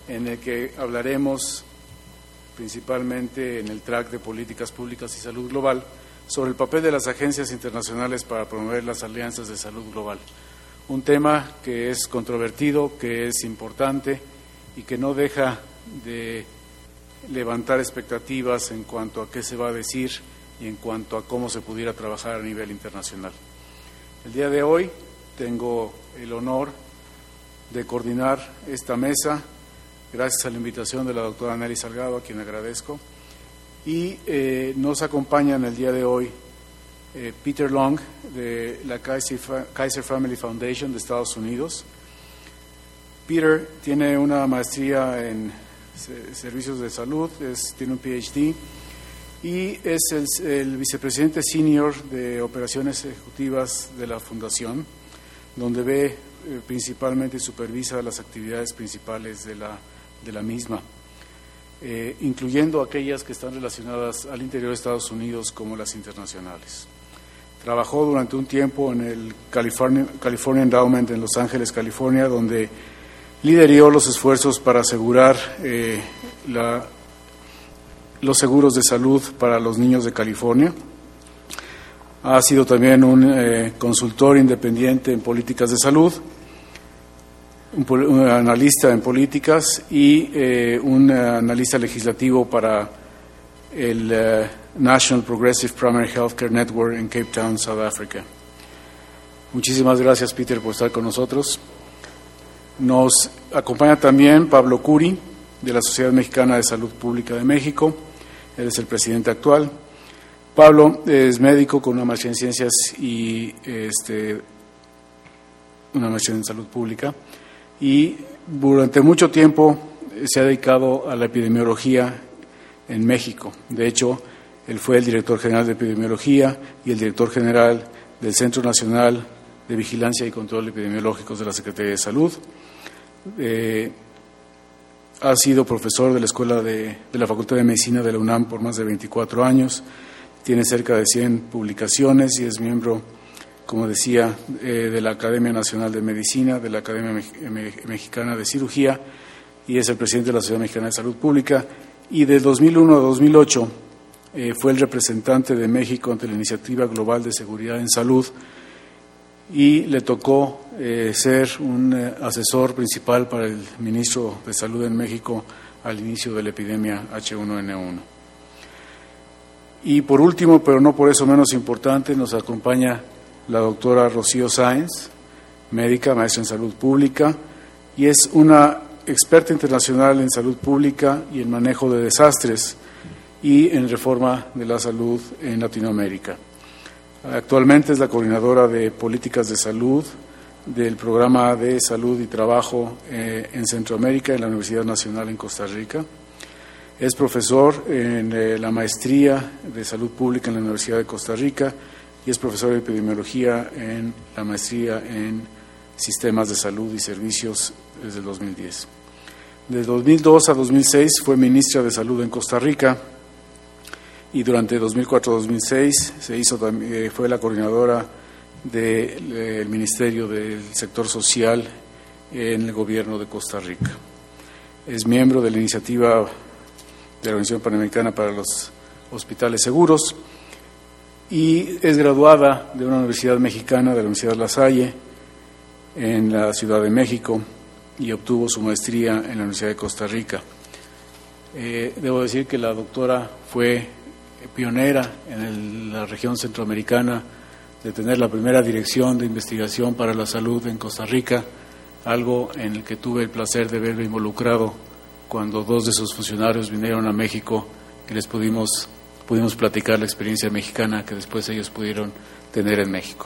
en el que hablaremos principalmente en el track de políticas públicas y salud global sobre el papel de las agencias internacionales para promover las alianzas de salud global. Un tema que es controvertido, que es importante y que no deja de levantar expectativas en cuanto a qué se va a decir y en cuanto a cómo se pudiera trabajar a nivel internacional. El día de hoy tengo el honor de coordinar esta mesa, gracias a la invitación de la doctora Nelly Salgado, a quien agradezco, y nos acompaña en el día de hoy Peter Long, de la Kaiser Family Foundation de Estados Unidos. Peter tiene una maestría en servicios de salud, tiene un PhD y es el vicepresidente senior de operaciones ejecutivas de la fundación, donde ve principalmente y supervisa las actividades principales de la misma, incluyendo aquellas que están relacionadas al interior de Estados Unidos como las internacionales. Trabajó durante un tiempo en el California Endowment en Los Ángeles, California, donde lideró los esfuerzos para asegurar los seguros de salud para los niños de California. Ha sido también un consultor independiente en políticas de salud, un analista en políticas y un analista legislativo para el National Progressive Primary Healthcare Network en Cape Town, South Africa. Muchísimas gracias, Peter, por estar con nosotros. Nos acompaña también Pablo Curi, de la Sociedad Mexicana de Salud Pública de México. Él es el presidente actual. Pablo es médico con una maestría en ciencias y una maestría en salud pública, y durante mucho tiempo se ha dedicado a la epidemiología en México. De hecho, él fue el director general de epidemiología y el director general del Centro Nacional de Vigilancia y Control Epidemiológicos de la Secretaría de Salud. Ha sido profesor de la Escuela de la Facultad de Medicina de la UNAM por más de 24 años, tiene cerca de 100 publicaciones y es miembro, como decía, de la Academia Nacional de Medicina, de la Academia Mexicana de Cirugía, y es el presidente de la Sociedad Mexicana de Salud Pública, y de 2001 a 2008 fue el representante de México ante la Iniciativa Global de Seguridad en Salud, y le tocó ser un asesor principal para el ministro de Salud en México al inicio de la epidemia H1N1. Y por último, pero no por eso menos importante, nos acompaña la doctora Rocío Sáenz, médica, maestra en salud pública, y es una experta internacional en salud pública y en manejo de desastres y en reforma de la salud en Latinoamérica. Actualmente es la coordinadora de políticas de salud del Programa de Salud y Trabajo en Centroamérica en la Universidad Nacional en Costa Rica. Es profesor en la maestría de salud pública en la Universidad de Costa Rica y es profesor de epidemiología en la maestría en sistemas de salud y servicios desde el 2010. De 2002 a 2006 fue ministra de Salud en Costa Rica, y durante 2004-2006 fue la coordinadora del Ministerio del Sector Social en el Gobierno de Costa Rica. Es miembro de la iniciativa de la Organización Panamericana para los Hospitales Seguros y es graduada de una universidad mexicana, de la Universidad La Salle, en la Ciudad de México, y obtuvo su maestría en la Universidad de Costa Rica. Debo decir que la doctora fue pionera en la región centroamericana de tener la primera dirección de investigación para la salud en Costa Rica, algo en el que tuve el placer de verme involucrado cuando dos de sus funcionarios vinieron a México y les pudimos platicar la experiencia mexicana que después ellos pudieron tener en México.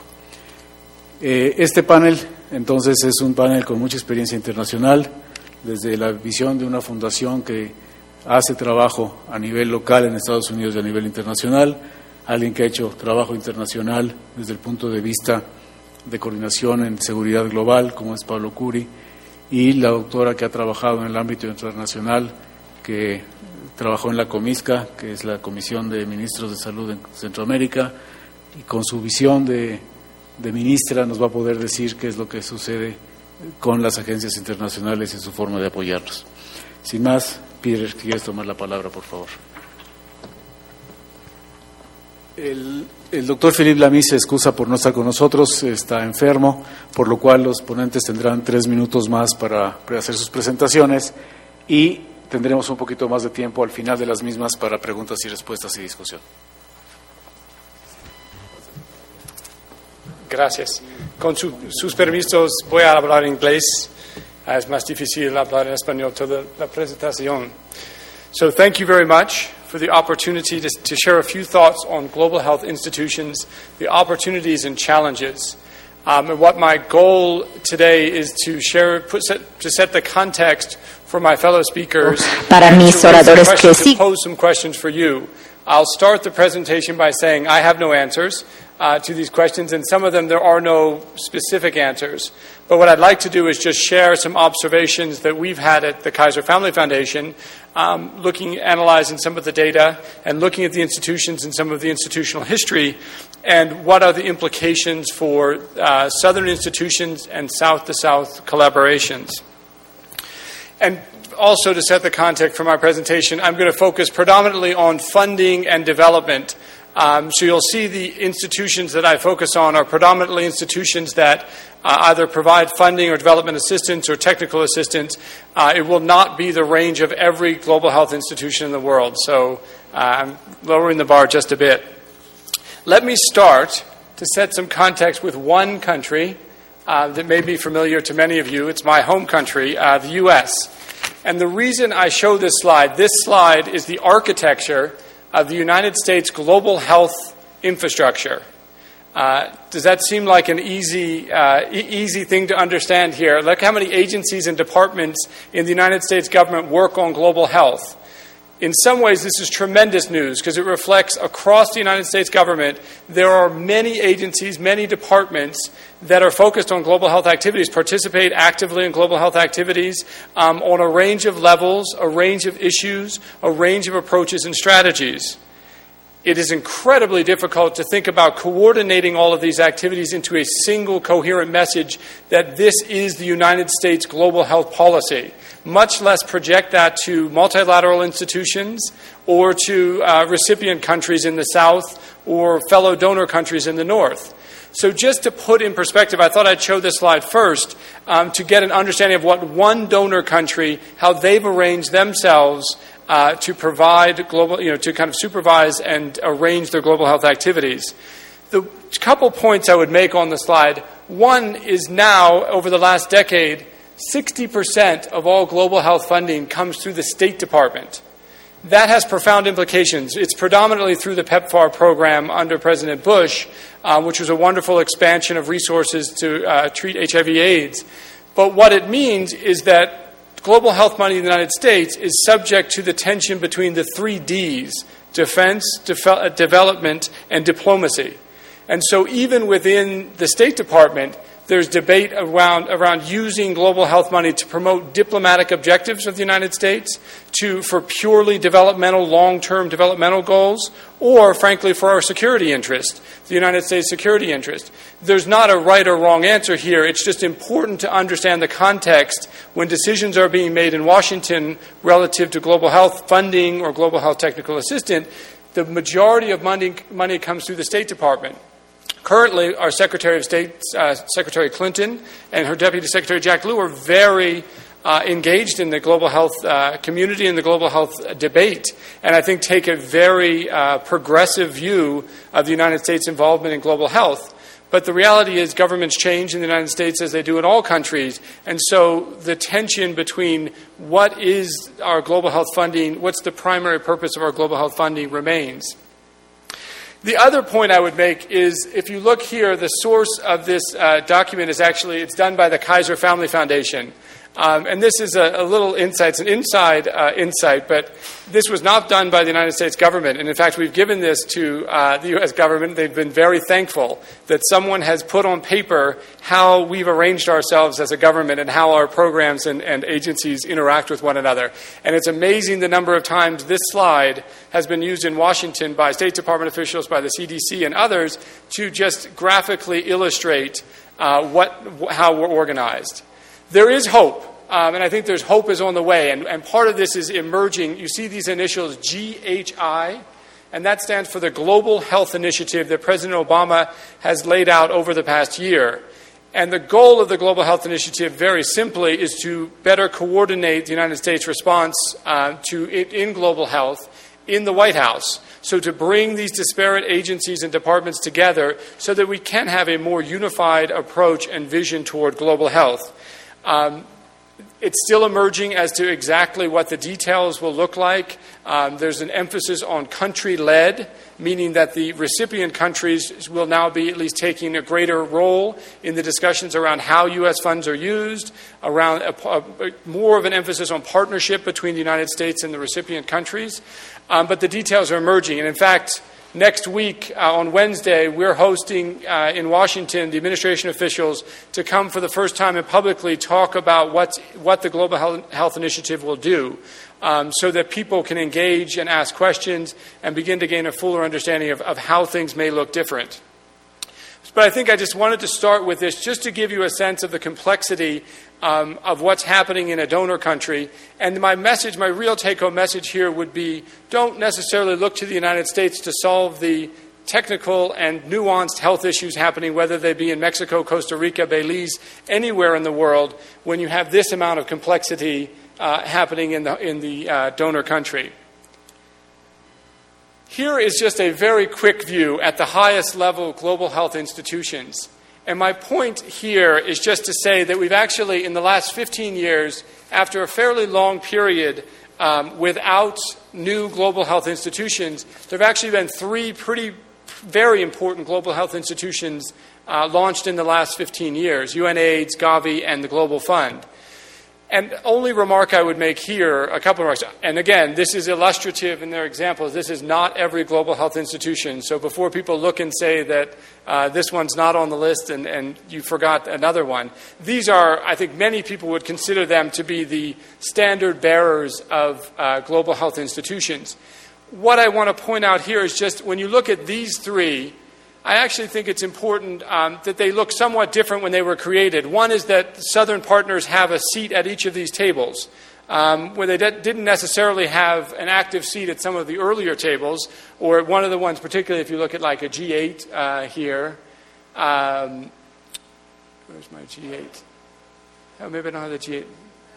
Este panel, entonces, es un panel con mucha experiencia internacional, desde la visión de una fundación que hace trabajo a nivel local en Estados Unidos y a nivel internacional, alguien que ha hecho trabajo internacional desde el punto de vista de coordinación en seguridad global, como es Pablo Curi, y la doctora que ha trabajado en el ámbito internacional, que trabajó en la COMISCA, que es la Comisión de Ministros de Salud en Centroamérica, y con su visión de ministra nos va a poder decir qué es lo que sucede con las agencias internacionales y su forma de apoyarlos. Sin más, Peter, si quieres tomar la palabra, por favor. El doctor Philippe Lamy se excusa por no estar con nosotros, está enfermo, por lo cual los ponentes tendrán 3 minutos más para hacer sus presentaciones y tendremos un poquito más de tiempo al final de las mismas para preguntas y respuestas y discusión. Gracias. Con sus permisos voy a hablar en inglés. Es más difícil hablar en español toda la presentación. So thank you very much for the opportunity to share a few thoughts on global health institutions, the opportunities and challenges. And what my goal today is to share, to set the context for my fellow speakers, para mis oradores que to pose some questions for you. I'll start the presentation by saying I have no answers to these questions, and some of them there are no specific answers. But what I'd like to do is just share some observations that we've had at the Kaiser Family Foundation, analyzing some of the data and looking at the institutions and some of the institutional history, and what are the implications for Southern institutions and South-to-South collaborations. And also, to set the context for my presentation, I'm going to focus predominantly on funding and development. So you'll see the institutions that I focus on are predominantly institutions that either provide funding or development assistance or technical assistance. It will not be the range of every global health institution in the world. So I'm lowering the bar just a bit. Let me start to set some context with one country that may be familiar to many of you. It's my home country, the U.S. And the reason I show this slide is the architecture of the United States global health infrastructure. Does that seem like an easy thing to understand here? Look how many agencies and departments in the United States government work on global health. In some ways, this is tremendous news because it reflects across the United States government there are many agencies, many departments that are focused on global health activities, participate actively in global health activities on a range of levels, a range of issues, a range of approaches and strategies. It is incredibly difficult to think about coordinating all of these activities into a single coherent message that this is the United States global health policy, much less project that to multilateral institutions or to recipient countries in the South or fellow donor countries in the North. So just to put in perspective, I thought I'd show this slide first to get an understanding of what one donor country, how they've arranged themselves to provide global, to kind of supervise and arrange their global health activities. The couple points I would make on the slide. One is now, over the last decade, 60% of all global health funding comes through the State Department. That has profound implications. It's predominantly through the PEPFAR program under President Bush, which was a wonderful expansion of resources to treat HIV/AIDS. But what it means is that global health money in the United States is subject to the tension between the 3 Ds, defense, development, and diplomacy. And so even within the State Department, there's debate around using global health money to promote diplomatic objectives of the United States, for purely developmental, long-term developmental goals, or, frankly, for our security interest, the United States security interest. There's not a right or wrong answer here. It's just important to understand the context when decisions are being made in Washington relative to global health funding or global health technical assistance. The majority of money comes through the State Department. Currently, our Secretary of State, Secretary Clinton, and her Deputy Secretary Jack Lew are very engaged in the global health community and the global health debate, and I think take a very progressive view of the United States' involvement in global health. But the reality is governments change in the United States as they do in all countries, and so the tension between what is our global health funding, what's the primary purpose of our global health funding remains. The other point I would make is, if you look here, the source of this document is actually, it's done by the Kaiser Family Foundation. And this is a little insight. It's an inside insight, but this was not done by the United States government. And in fact, we've given this to the U.S. government. They've been very thankful that someone has put on paper how we've arranged ourselves as a government and how our programs and agencies interact with one another. And it's amazing the number of times this slide has been used in Washington by State Department officials, by the CDC and others, to just graphically illustrate how we're organized. There is hope. and I think there's hope is on the way. And part of this is emerging. You see these initials GHI, and that stands for the Global Health Initiative that President Obama has laid out over the past year. And the goal of the Global Health Initiative, very simply, is to better coordinate the United States response in global health in the White House. So to bring these disparate agencies and departments together so that we can have a more unified approach and vision toward global health. It's still emerging as to exactly what the details will look like. There's an emphasis on country-led, meaning that the recipient countries will now be at least taking a greater role in the discussions around how U.S. funds are used, around more of an emphasis on partnership between the United States and the recipient countries. But the details are emerging. And in fact, next week, on Wednesday, we're hosting in Washington the administration officials to come for the first time and publicly talk about what the Global Health Initiative will do so that people can engage and ask questions and begin to gain a fuller understanding of how things may look different. But I think I just wanted to start with this just to give you a sense of the complexity of what's happening in a donor country. And my real take-home message here would be, don't necessarily look to the United States to solve the technical and nuanced health issues happening, whether they be in Mexico, Costa Rica, Belize, anywhere in the world, when you have this amount of complexity happening in the donor country. Here is just a very quick view at the highest level of global health institutions. And my point here is just to say that we've actually, in the last 15 years, after a fairly long period without new global health institutions, there have actually been three very important global health institutions launched in the last 15 years, UNAIDS, Gavi, and the Global Fund. And only remark I would make here, a couple of remarks, and again, this is illustrative in their examples. This is not every global health institution. So before people look and say that this one's not on the list and you forgot another one, these are, I think many people would consider them to be the standard bearers of global health institutions. What I want to point out here is just when you look at these three, I actually think it's important that they look somewhat different when they were created. One is that Southern partners have a seat at each of these tables, where they didn't necessarily have an active seat at some of the earlier tables, or one of the ones, particularly if you look at like a G8 here. Where's my G8? Oh, maybe I don't have the G8.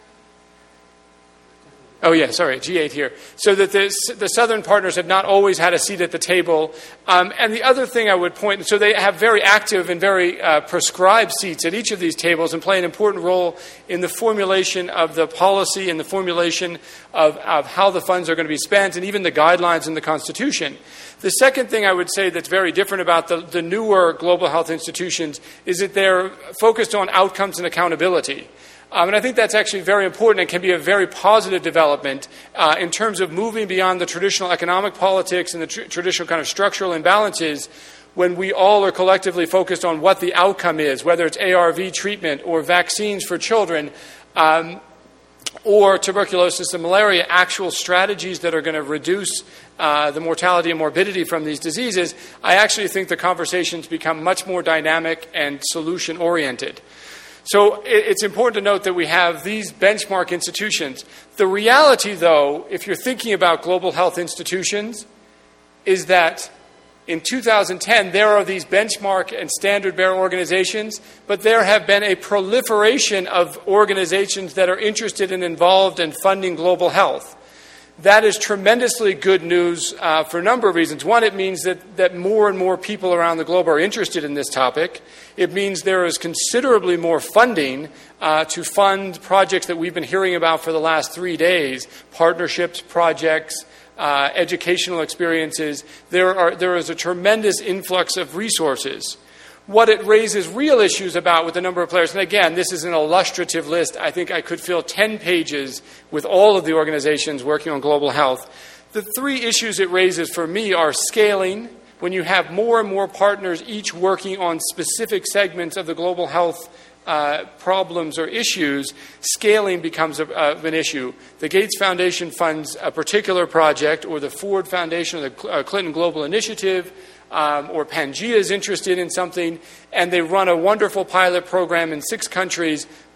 Oh, yeah, sorry, G8 here. So that the Southern partners have not always had a seat at the table. And the other thing I would point, so they have very active and very prescribed seats at each of these tables and play an important role in the formulation of the policy and the formulation of how the funds are going to be spent and even the guidelines in the Constitution. The second thing I would say that's very different about the newer global health institutions is that they're focused on outcomes and accountability. And I think that's actually very important and can be a very positive development in terms of moving beyond the traditional economic politics and the traditional kind of structural imbalances when we all are collectively focused on what the outcome is, whether it's ARV treatment or vaccines for children or tuberculosis and malaria, actual strategies that are going to reduce the mortality and morbidity from these diseases. I actually think the conversations become much more dynamic and solution-oriented. So it's important to note that we have these benchmark institutions. The reality, though, if you're thinking about global health institutions, is that in 2010, there are these benchmark and standard-bearer organizations, but there have been a proliferation of organizations that are interested and involved in funding global health. That is tremendously good news for a number of reasons. One, it means that more and more people around the globe are interested in this topic. It means there is considerably more funding to fund projects that we've been hearing about for the last 3 days, partnerships, projects, educational experiences. There is a tremendous influx of resources. What it raises real issues about with a number of players, and again, this is an illustrative list. I think I could fill 10 pages with all of the organizations working on global health. The three issues it raises for me are scaling. When you have more and more partners each working on specific segments of the global health problems or issues, scaling becomes an issue. The Gates Foundation funds a particular project, or the Ford Foundation, or the Clinton Global Initiative, or Pangea is interested in something, and they run a wonderful pilot program in 6 countries,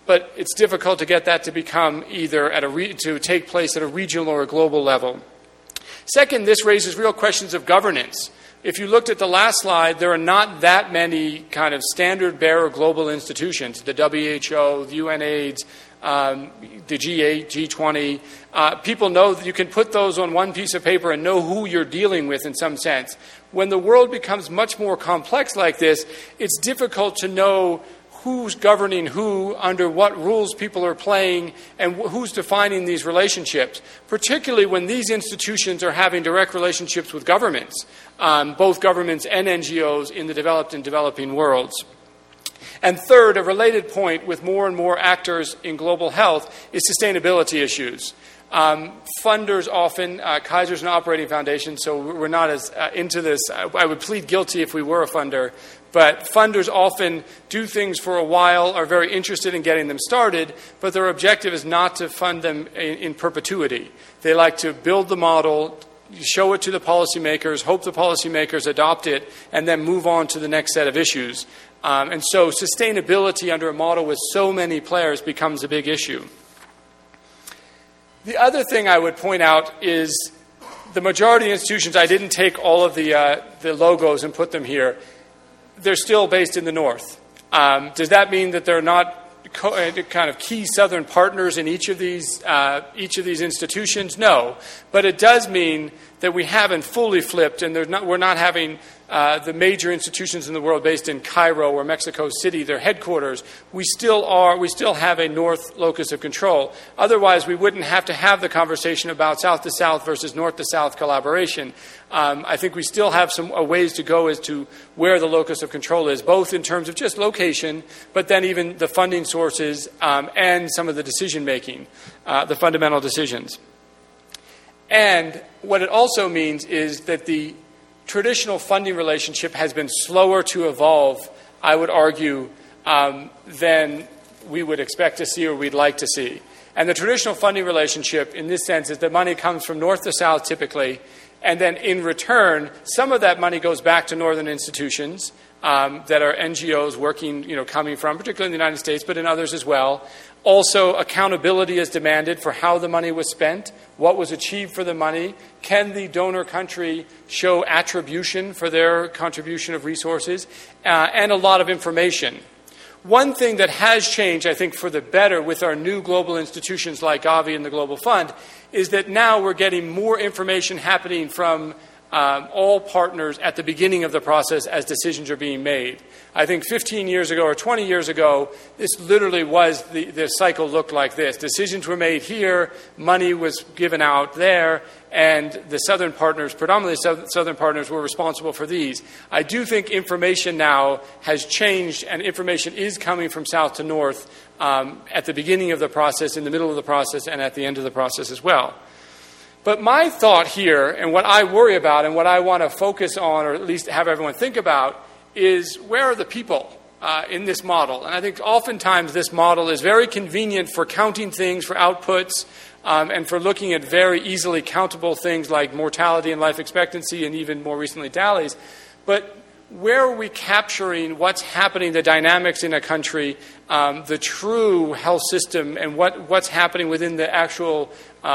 but it's difficult to get that to become either to take place at a regional or a global level. Second, this raises real questions of governance. If you looked at the last slide, there are not that many kind of standard-bearer global institutions, the WHO, the UNAIDS, the G8, G20. People know that you can put those on one piece of paper and know who you're dealing with in some sense. When the world becomes much more complex like this, it's difficult to know who's governing who, under what rules people are playing, and who's defining these relationships, particularly when these institutions are having direct relationships with governments, both governments and NGOs in the developed and developing worlds. And third, a related point with more and more actors in global health is sustainability issues. Funders often, Kaiser's an operating foundation, so we're not as into this. I would plead guilty if we were a funder. But funders often do things for a while, are very interested in getting them started, but their objective is not to fund them in perpetuity. They like to build the model, show it to the policymakers, hope the policymakers adopt it, and then move on to the next set of issues. And so sustainability under a model with so many players becomes a big issue. The other thing I would point out is the majority of institutions, I didn't take all of the logos and put them here. They're still based in the North. Does that mean that they're not kind of key Southern partners in each of these institutions? No, but it does mean that we haven't fully flipped, and we're not having the major institutions in the world based in Cairo or Mexico City, their headquarters. We still have a North locus of control. Otherwise, we wouldn't have to have the conversation about South to South versus North to South collaboration. I think we still have some ways to go as to where the locus of control is, both in terms of just location, but then even the funding sources and some of the decision-making, the fundamental decisions. And what it also means is that the traditional funding relationship has been slower to evolve, I would argue, than we would expect to see or we'd like to see. And the traditional funding relationship, in this sense, is that money comes from North to South typically, and then in return, some of that money goes back to northern institutions that are NGOs working, coming from, particularly in the United States, but in others as well. Also, accountability is demanded for how the money was spent, what was achieved for the money. Can the donor country show attribution for their contribution of resources? And a lot of information. One thing that has changed, I think, for the better with our new global institutions like Gavi and the Global Fund is that now we're getting more information happening from all partners at the beginning of the process as decisions are being made. I think 15 years ago or 20 years ago, this literally was the cycle looked like this. Decisions were made here, money was given out there, and the Southern partners, predominantly Southern partners, were responsible for these. I do think information now has changed, and information is coming from South to North at the beginning of the process, in the middle of the process, and at the end of the process as well. But my thought here, and what I worry about, and what I want to focus on, or at least have everyone think about, is where are the people in this model? And I think oftentimes this model is very convenient for counting things, for outputs, and for looking at very easily countable things like mortality and life expectancy, and even more recently DALYs. But where are we capturing what's happening, the dynamics in a country, the true health system, and what's happening within the actual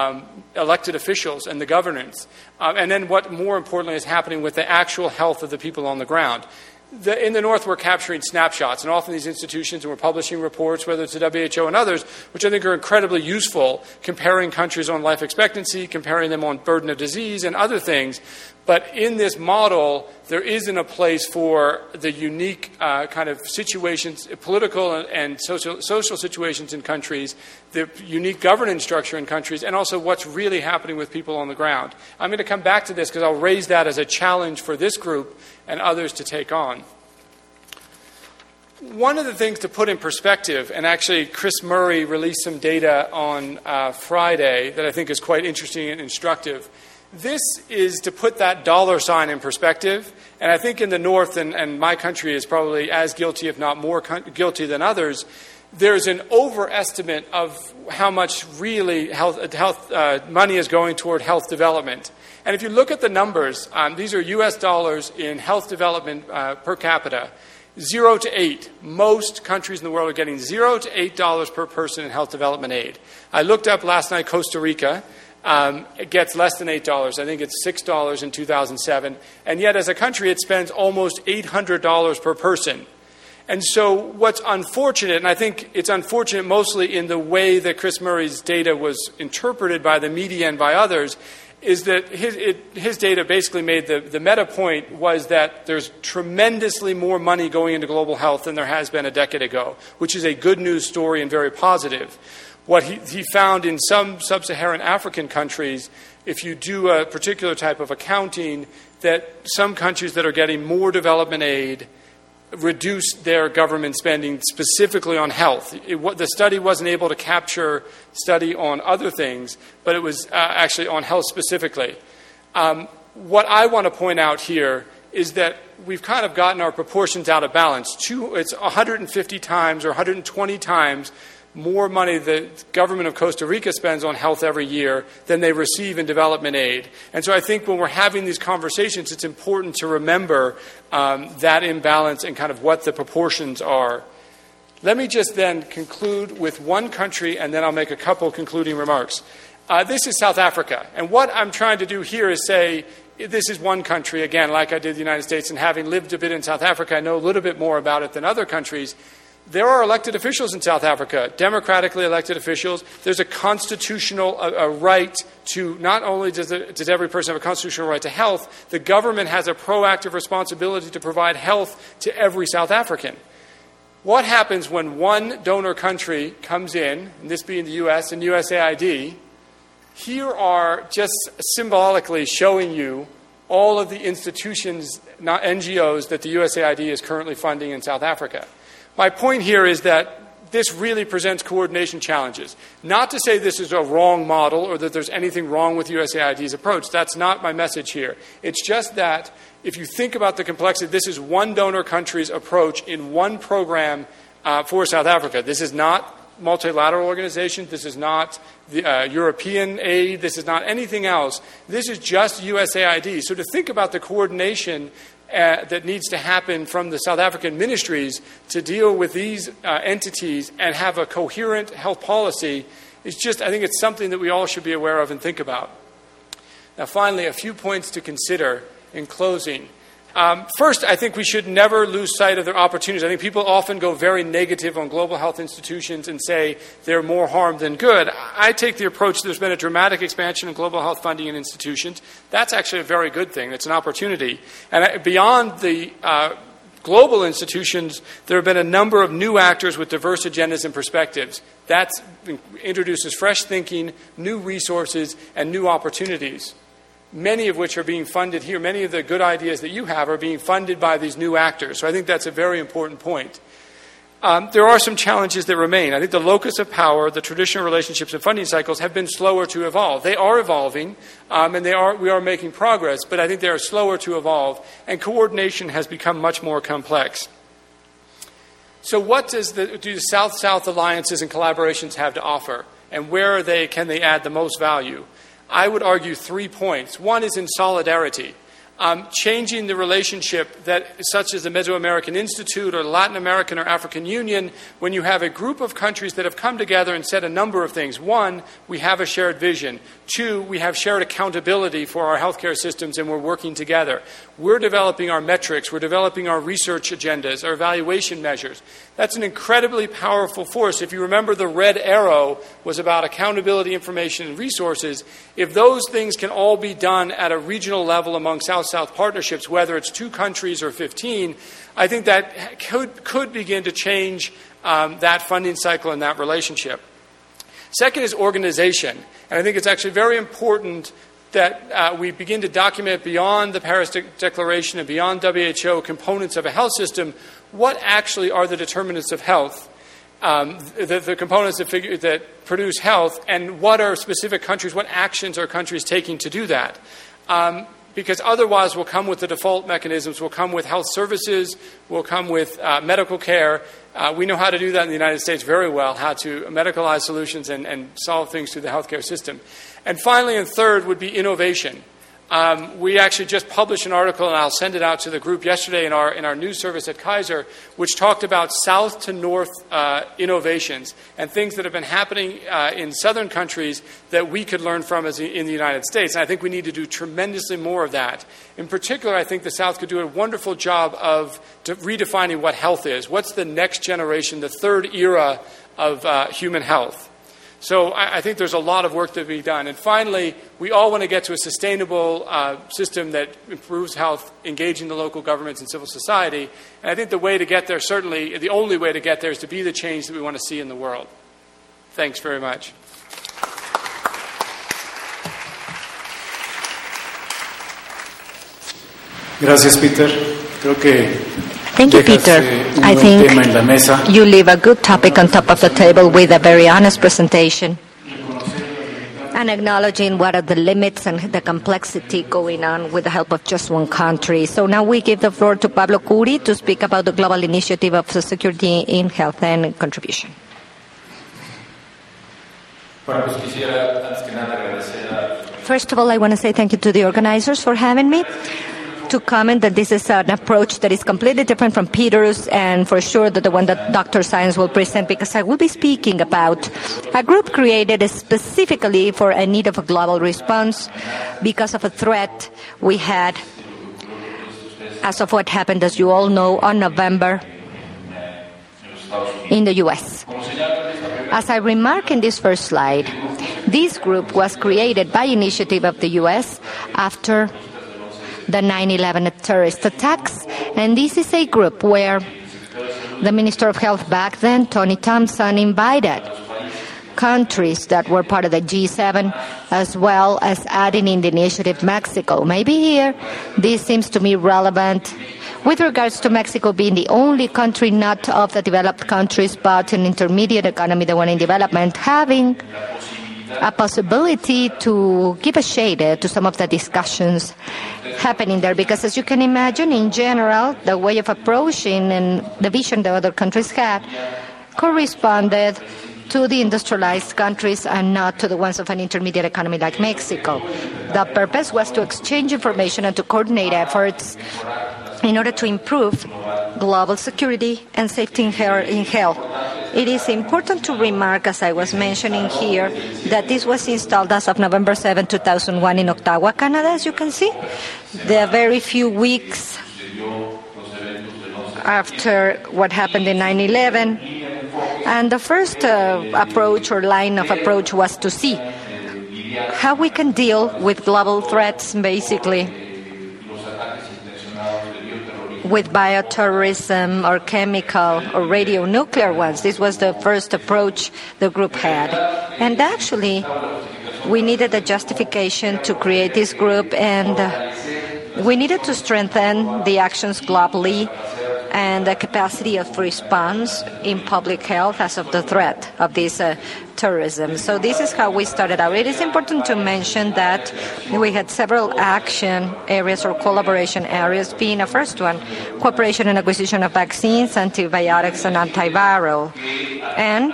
elected officials and the governance, and then what, more importantly, is happening with the actual health of the people on the ground. In the North, we're capturing snapshots, and often these institutions, and we're publishing reports, whether it's the WHO and others, which I think are incredibly useful, comparing countries on life expectancy, comparing them on burden of disease, and other things. But in this model, there isn't a place for the unique kind of situations, political and social situations in countries, the unique governance structure in countries, and also what's really happening with people on the ground. I'm going to come back to this because I'll raise that as a challenge for this group and others to take on. One of the things to put in perspective, and actually Chris Murray released some data on Friday that I think is quite interesting and instructive. This is to put that dollar sign in perspective, and I think in the North, and my country is probably as guilty, if not more guilty than others, there's an overestimate of how much really health money is going toward health development. And if you look at the numbers, these are U.S. dollars in health development per capita. 0 to 8. Most countries in the world are getting $0 to $8 per person in health development aid. I looked up last night Costa Rica. It gets less than $8. I think it's $6 in 2007. And yet, as a country, it spends almost $800 per person. And so what's unfortunate, and I think it's unfortunate mostly in the way that Chris Murray's data was interpreted by the media and by others, is that his data basically made the meta point was that there's tremendously more money going into global health than there has been a decade ago, which is a good news story and very positive. What he found in some sub-Saharan African countries, if you do a particular type of accounting, that some countries that are getting more development aid reduce their government spending specifically on health. The study wasn't able to capture study on other things, but it was actually on health specifically. What I want to point out here is that we've kind of gotten our proportions out of balance. It's 150 times or 120 times more money the government of Costa Rica spends on health every year than they receive in development aid. And so I think when we're having these conversations, it's important to remember that imbalance and kind of what the proportions are. Let me just then conclude with one country, and then I'll make a couple concluding remarks. This is South Africa. And what I'm trying to do here is say, this is one country, again, like I did the United States, and having lived a bit in South Africa, I know a little bit more about it than other countries. There are elected officials in South Africa, democratically elected officials. There's a constitutional right to, not only does every person have a constitutional right to health, the government has a proactive responsibility to provide health to every South African. What happens when one donor country comes in, and this being the U.S. and USAID, here are just symbolically showing you all of the institutions, not NGOs, that the USAID is currently funding in South Africa. My point here is that this really presents coordination challenges. Not to say this is a wrong model or that there's anything wrong with USAID's approach. That's not my message here. It's just that if you think about the complexity, this is one donor country's approach in one program for South Africa. This is not multilateral organization. This is not the European aid. This is not anything else. This is just USAID. So to think about the coordination that needs to happen from the South African ministries to deal with these entities and have a coherent health policy is just, I think it's something that we all should be aware of and think about. Now, finally, a few points to consider in closing. First, I think we should never lose sight of their opportunities. I think people often go very negative on global health institutions and say they're more harm than good. I take the approach that there's been a dramatic expansion in global health funding and institutions. That's actually a very good thing. It's an opportunity. And beyond the global institutions, there have been a number of new actors with diverse agendas and perspectives. That introduces fresh thinking, new resources, and new opportunities, many of which are being funded here. Many of the good ideas that you have are being funded by these new actors. So I think that's a very important point. There are some challenges that remain. I think the locus of power, the traditional relationships and funding cycles have been slower to evolve. They are evolving, and we are making progress, but I think they are slower to evolve, and coordination has become much more complex. So what do the South-South alliances and collaborations have to offer, and where can they add the most value? I would argue 3 points. One is in solidarity. Changing the relationship such as the Mesoamerican Institute or Latin American or African Union, when you have a group of countries that have come together and said a number of things. One, we have a shared vision. Two, we have shared accountability for our healthcare systems and we're working together. We're developing our metrics. We're developing our research agendas, our evaluation measures. That's an incredibly powerful force. If you remember, the red arrow was about accountability, information, and resources. If those things can all be done at a regional level among South-South partnerships, whether it's 2 countries or 15, I think that could begin to change that funding cycle and that relationship. Second is organization. And I think it's actually very important that we begin to document beyond the Paris Declaration and beyond WHO components of a health system, what actually are the determinants of health, the components that produce health, and what are specific countries, what actions are countries taking to do that. Because otherwise we'll come with the default mechanisms, we'll come with health services, we'll come with medical care. We know how to do that in the United States very well, how to medicalize solutions and solve things through the healthcare system. And finally, and third, would be innovation. We actually just published an article, and I'll send it out to the group yesterday in our news service at Kaiser, which talked about south to north innovations and things that have been happening in southern countries that we could learn from in the United States. And I think we need to do tremendously more of that. In particular, I think the South could do a wonderful job of redefining what health is. What's the next generation, the third era of human health? So I think there's a lot of work to be done. And finally, we all want to get to a sustainable system that improves health, engaging the local governments and civil society. And I think the way to get there, certainly the only way to get there, is to be the change that we want to see in the world. Thanks very much. Gracias, Peter. Creo que Thank you, Peter. I think you leave a good topic on top of the table with a very honest presentation and acknowledging what are the limits and the complexity going on with the help of just one country. So now we give the floor to Pablo Curi to speak about the Global Initiative of Security in Health and contribution. First of all, I want to say thank you to the organizers for having me. To comment that this is an approach that is completely different from Peter's, and for sure that the one that Dr. Science will present, because I will be speaking about a group created specifically for a need of a global response because of a threat we had as of what happened, as you all know, on November in the U.S. As I remark in this first slide, this group was created by initiative of the U.S. after the 9/11 terrorist attacks, and this is a group where the Minister of Health back then, Tony Thompson, invited countries that were part of the G7, as well as adding in the initiative Mexico. Maybe here, this seems to me relevant with regards to Mexico being the only country not of the developed countries, but an intermediate economy, the one in development, having a possibility to give a shade to some of the discussions happening there. Because as you can imagine, in general, the way of approaching and the vision the other countries had corresponded to the industrialized countries and not to the ones of an intermediate economy like Mexico. The purpose was to exchange information and to coordinate efforts in order to improve global security and safety in health. It is important to remark, as I was mentioning here, that this was installed as of November 7, 2001 in Ottawa, Canada, as you can see. There are very few weeks after what happened in 9/11. And the first approach or line of approach was to see how we can deal with global threats, basically, with bioterrorism or chemical or radionuclear ones. This was the first approach the group had. And actually, we needed a justification to create this group, and we needed to strengthen the actions globally and the capacity of response in public health as of the threat of this terrorism. So this is how we started out. It is important to mention that we had several action areas or collaboration areas, being a first one, cooperation and acquisition of vaccines, antibiotics, and antiviral. And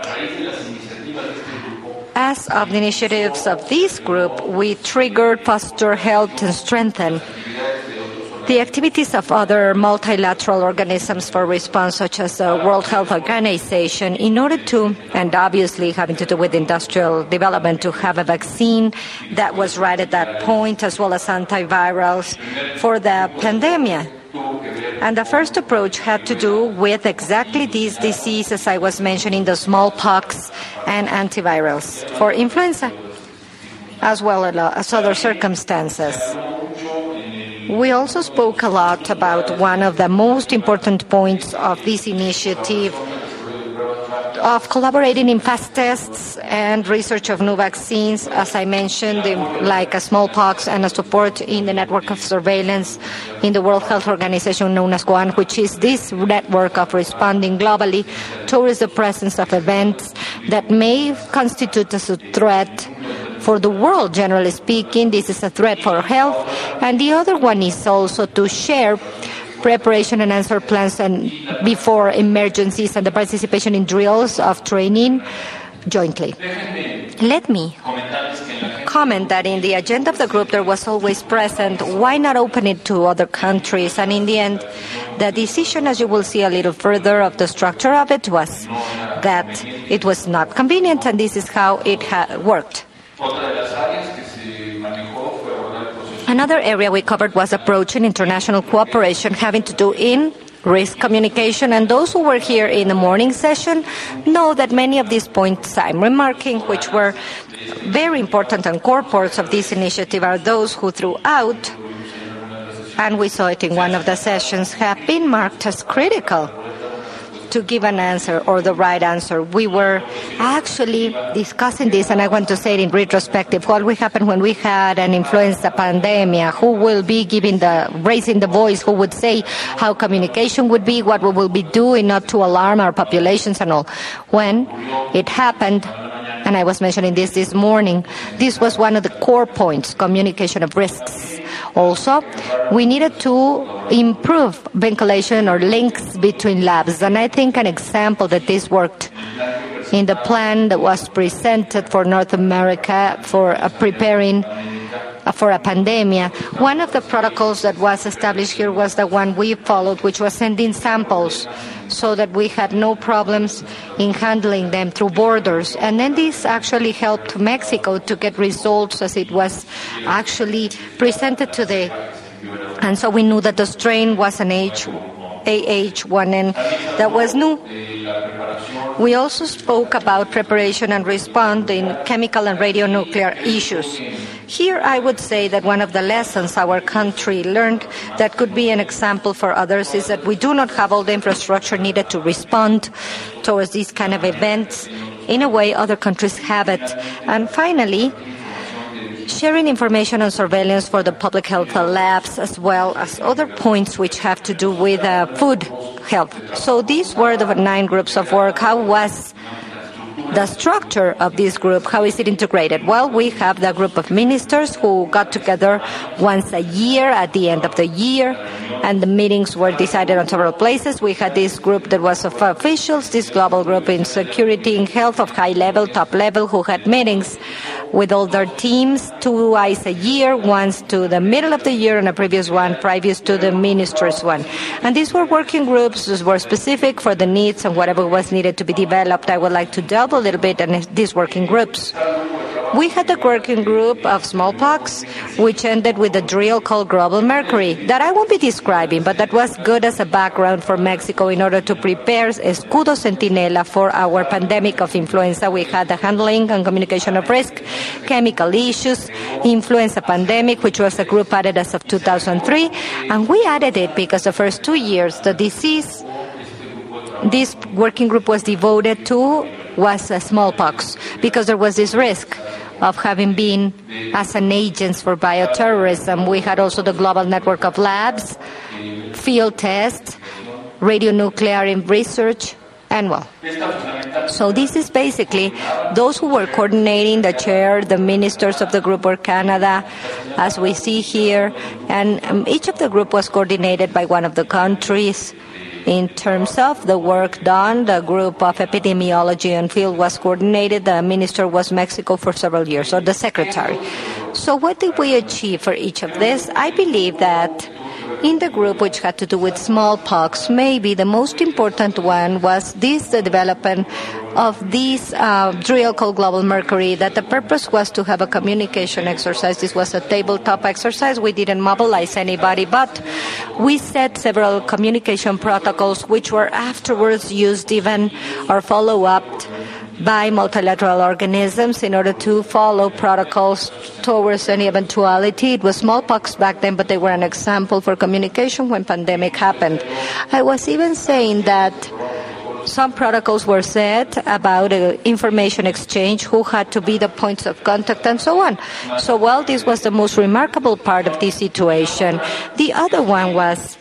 as of the initiatives of this group, we triggered, foster, helped, and strengthened the activities of other multilateral organisms for response, such as the World Health Organization, in order to, and obviously having to do with industrial development, to have a vaccine that was right at that point, as well as antivirals for the pandemic. And the first approach had to do with exactly these diseases I was mentioning, the smallpox and antivirals for influenza, as well as other circumstances. We also spoke a lot about one of the most important points of this initiative of collaborating in fast tests and research of new vaccines, as I mentioned, like a smallpox, and a support in the network of surveillance in the World Health Organization known as GOAN, which is this network of responding globally towards the presence of events that may constitute as a threat for the world, generally speaking. This is a threat for health. And the other one is also to share preparation and answer plans and before emergencies and the participation in drills of training jointly. Let me comment that in the agenda of the group there was always present, why not open it to other countries? And in the end, the decision, as you will see a little further of the structure of it, was that it was not convenient, and this is how it worked. Another area we covered was approaching international cooperation having to do in risk communication, and those who were here in the morning session know that many of these points I'm remarking, which were very important and core parts of this initiative, are those who throughout, and we saw it in one of the sessions, have been marked as critical to give an answer or the right answer. We were actually discussing this, and I want to say it in retrospective, what will happen when we had an influenza pandemic, who will be raising the voice, who would say how communication would be, what we will be doing not to alarm our populations and all. When it happened, and I was mentioning this morning, this was one of the core points, communication of risks. Also, we needed to improve ventilation or links between labs, and I think an example that this worked in the plan that was presented for North America for preparing for a pandemic. One of the protocols that was established here was the one we followed, which was sending samples so that we had no problems in handling them through borders. And then this actually helped Mexico to get results as it was actually presented today. And so we knew that the strain was an AH1N that was new. We also spoke about preparation and response in chemical and radionuclear issues. Here I would say that one of the lessons our country learned that could be an example for others is that we do not have all the infrastructure needed to respond towards these kind of events in a way other countries have it. And finally, sharing information on surveillance for the public health labs, as well as other points which have to do with food health. So these were the 9 groups of work. How was the structure of this group? How is it integrated? Well, we have the group of ministers who got together once a year at the end of the year, and the meetings were decided on several places. We had this group that was of officials, this global group in security and health of high level, top level, who had meetings with all their teams twice a year, once to the middle of the year and a previous one previous to the ministers' one. And these were working groups that were specific for the needs and whatever was needed to be developed. I would like to delve a little bit in these working groups. We had a working group of smallpox, which ended with a drill called Global Mercury, that I won't be describing, but that was good as a background for Mexico in order to prepare Escudo Centinela for our pandemic of influenza. We had the handling and communication of risk, chemical issues, influenza pandemic, which was a group added as of 2003, and we added it because the first 2 years, the disease this working group was devoted to was smallpox, because there was this risk of having been as an agent for bioterrorism. We had also the global network of labs, field tests, radionuclear research, and well. So this is basically those who were coordinating, the chair, the ministers of the group were Canada, as we see here, and each of the group was coordinated by one of the countries. In terms of the work done, the group of epidemiology and field was coordinated. The minister was Mexico for several years, or the secretary. So what did we achieve for each of this? I believe that in the group which had to do with smallpox, maybe the most important one was the development of this drill called Global Mercury, that the purpose was to have a communication exercise. This was a tabletop exercise. We didn't mobilize anybody, but we set several communication protocols which were afterwards used even or follow-up by multilateral organisms in order to follow protocols towards any eventuality. It was smallpox back then, but they were an example for communication when pandemic happened. I was even saying that some protocols were set about information exchange, who had to be the points of contact, and so on. So, well, this was the most remarkable part of this situation. The other one was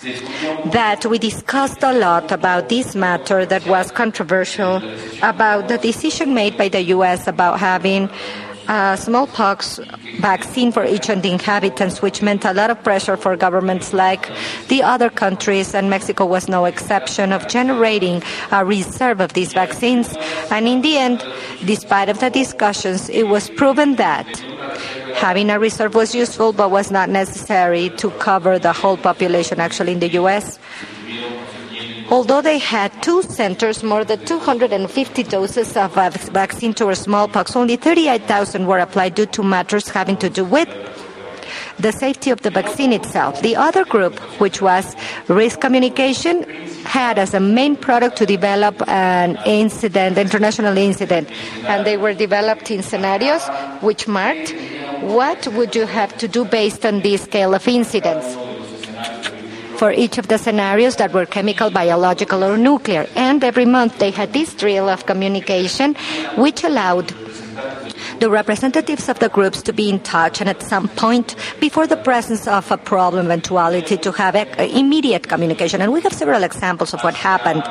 that we discussed a lot about this matter that was controversial, about the decision made by the U.S. about having a smallpox vaccine for each of the inhabitants, which meant a lot of pressure for governments like the other countries, and Mexico was no exception, of generating a reserve of these vaccines. And in the end, despite of the discussions, it was proven that Having a reserve was useful, but was not necessary to cover the whole population. Actually, in the U.S., although they had 2 centers, more than 250 doses of vaccine towards smallpox, only 38,000 were applied due to matters having to do with the safety of the vaccine itself. The other group, which was risk communication, had as a main product to develop an international incident, and they were developed in scenarios which marked what would you have to do based on this scale of incidents for each of the scenarios that were chemical, biological, or nuclear. And every month they had this drill of communication, which allowed the representatives of the groups to be in touch, and at some point before the presence of a problem eventuality to have immediate communication. And we have several examples of what happened.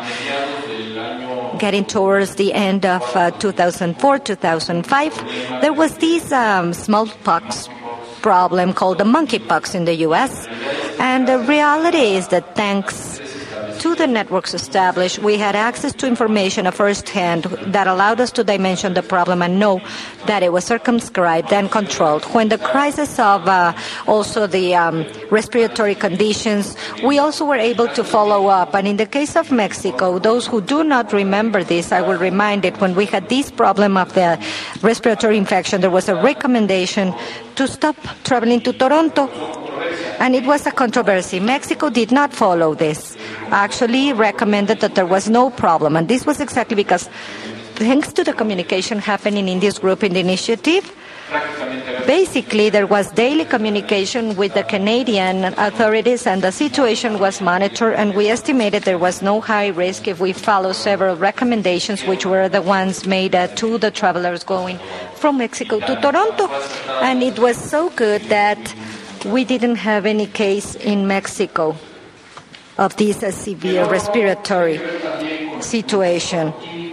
Getting towards the end of 2004, 2005, there was this smallpox problem called the monkeypox in the U.S. And the reality is that thanks to the networks established, we had access to information of first hand that allowed us to dimension the problem and know that it was circumscribed and controlled. When the crisis of also the respiratory conditions, we also were able to follow up. And in the case of Mexico, those who do not remember this, I will remind it, when we had this problem of the respiratory infection, there was a recommendation to stop traveling to Toronto. And it was a controversy. Mexico did not follow this. Actually recommended that there was no problem. And this was exactly because, thanks to the communication happening in this group, in the initiative, basically there was daily communication with the Canadian authorities, and the situation was monitored, and we estimated there was no high risk if we follow several recommendations, which were the ones made to the travelers going from Mexico to Toronto. And it was so good that we didn't have any case in Mexico of this severe respiratory situation.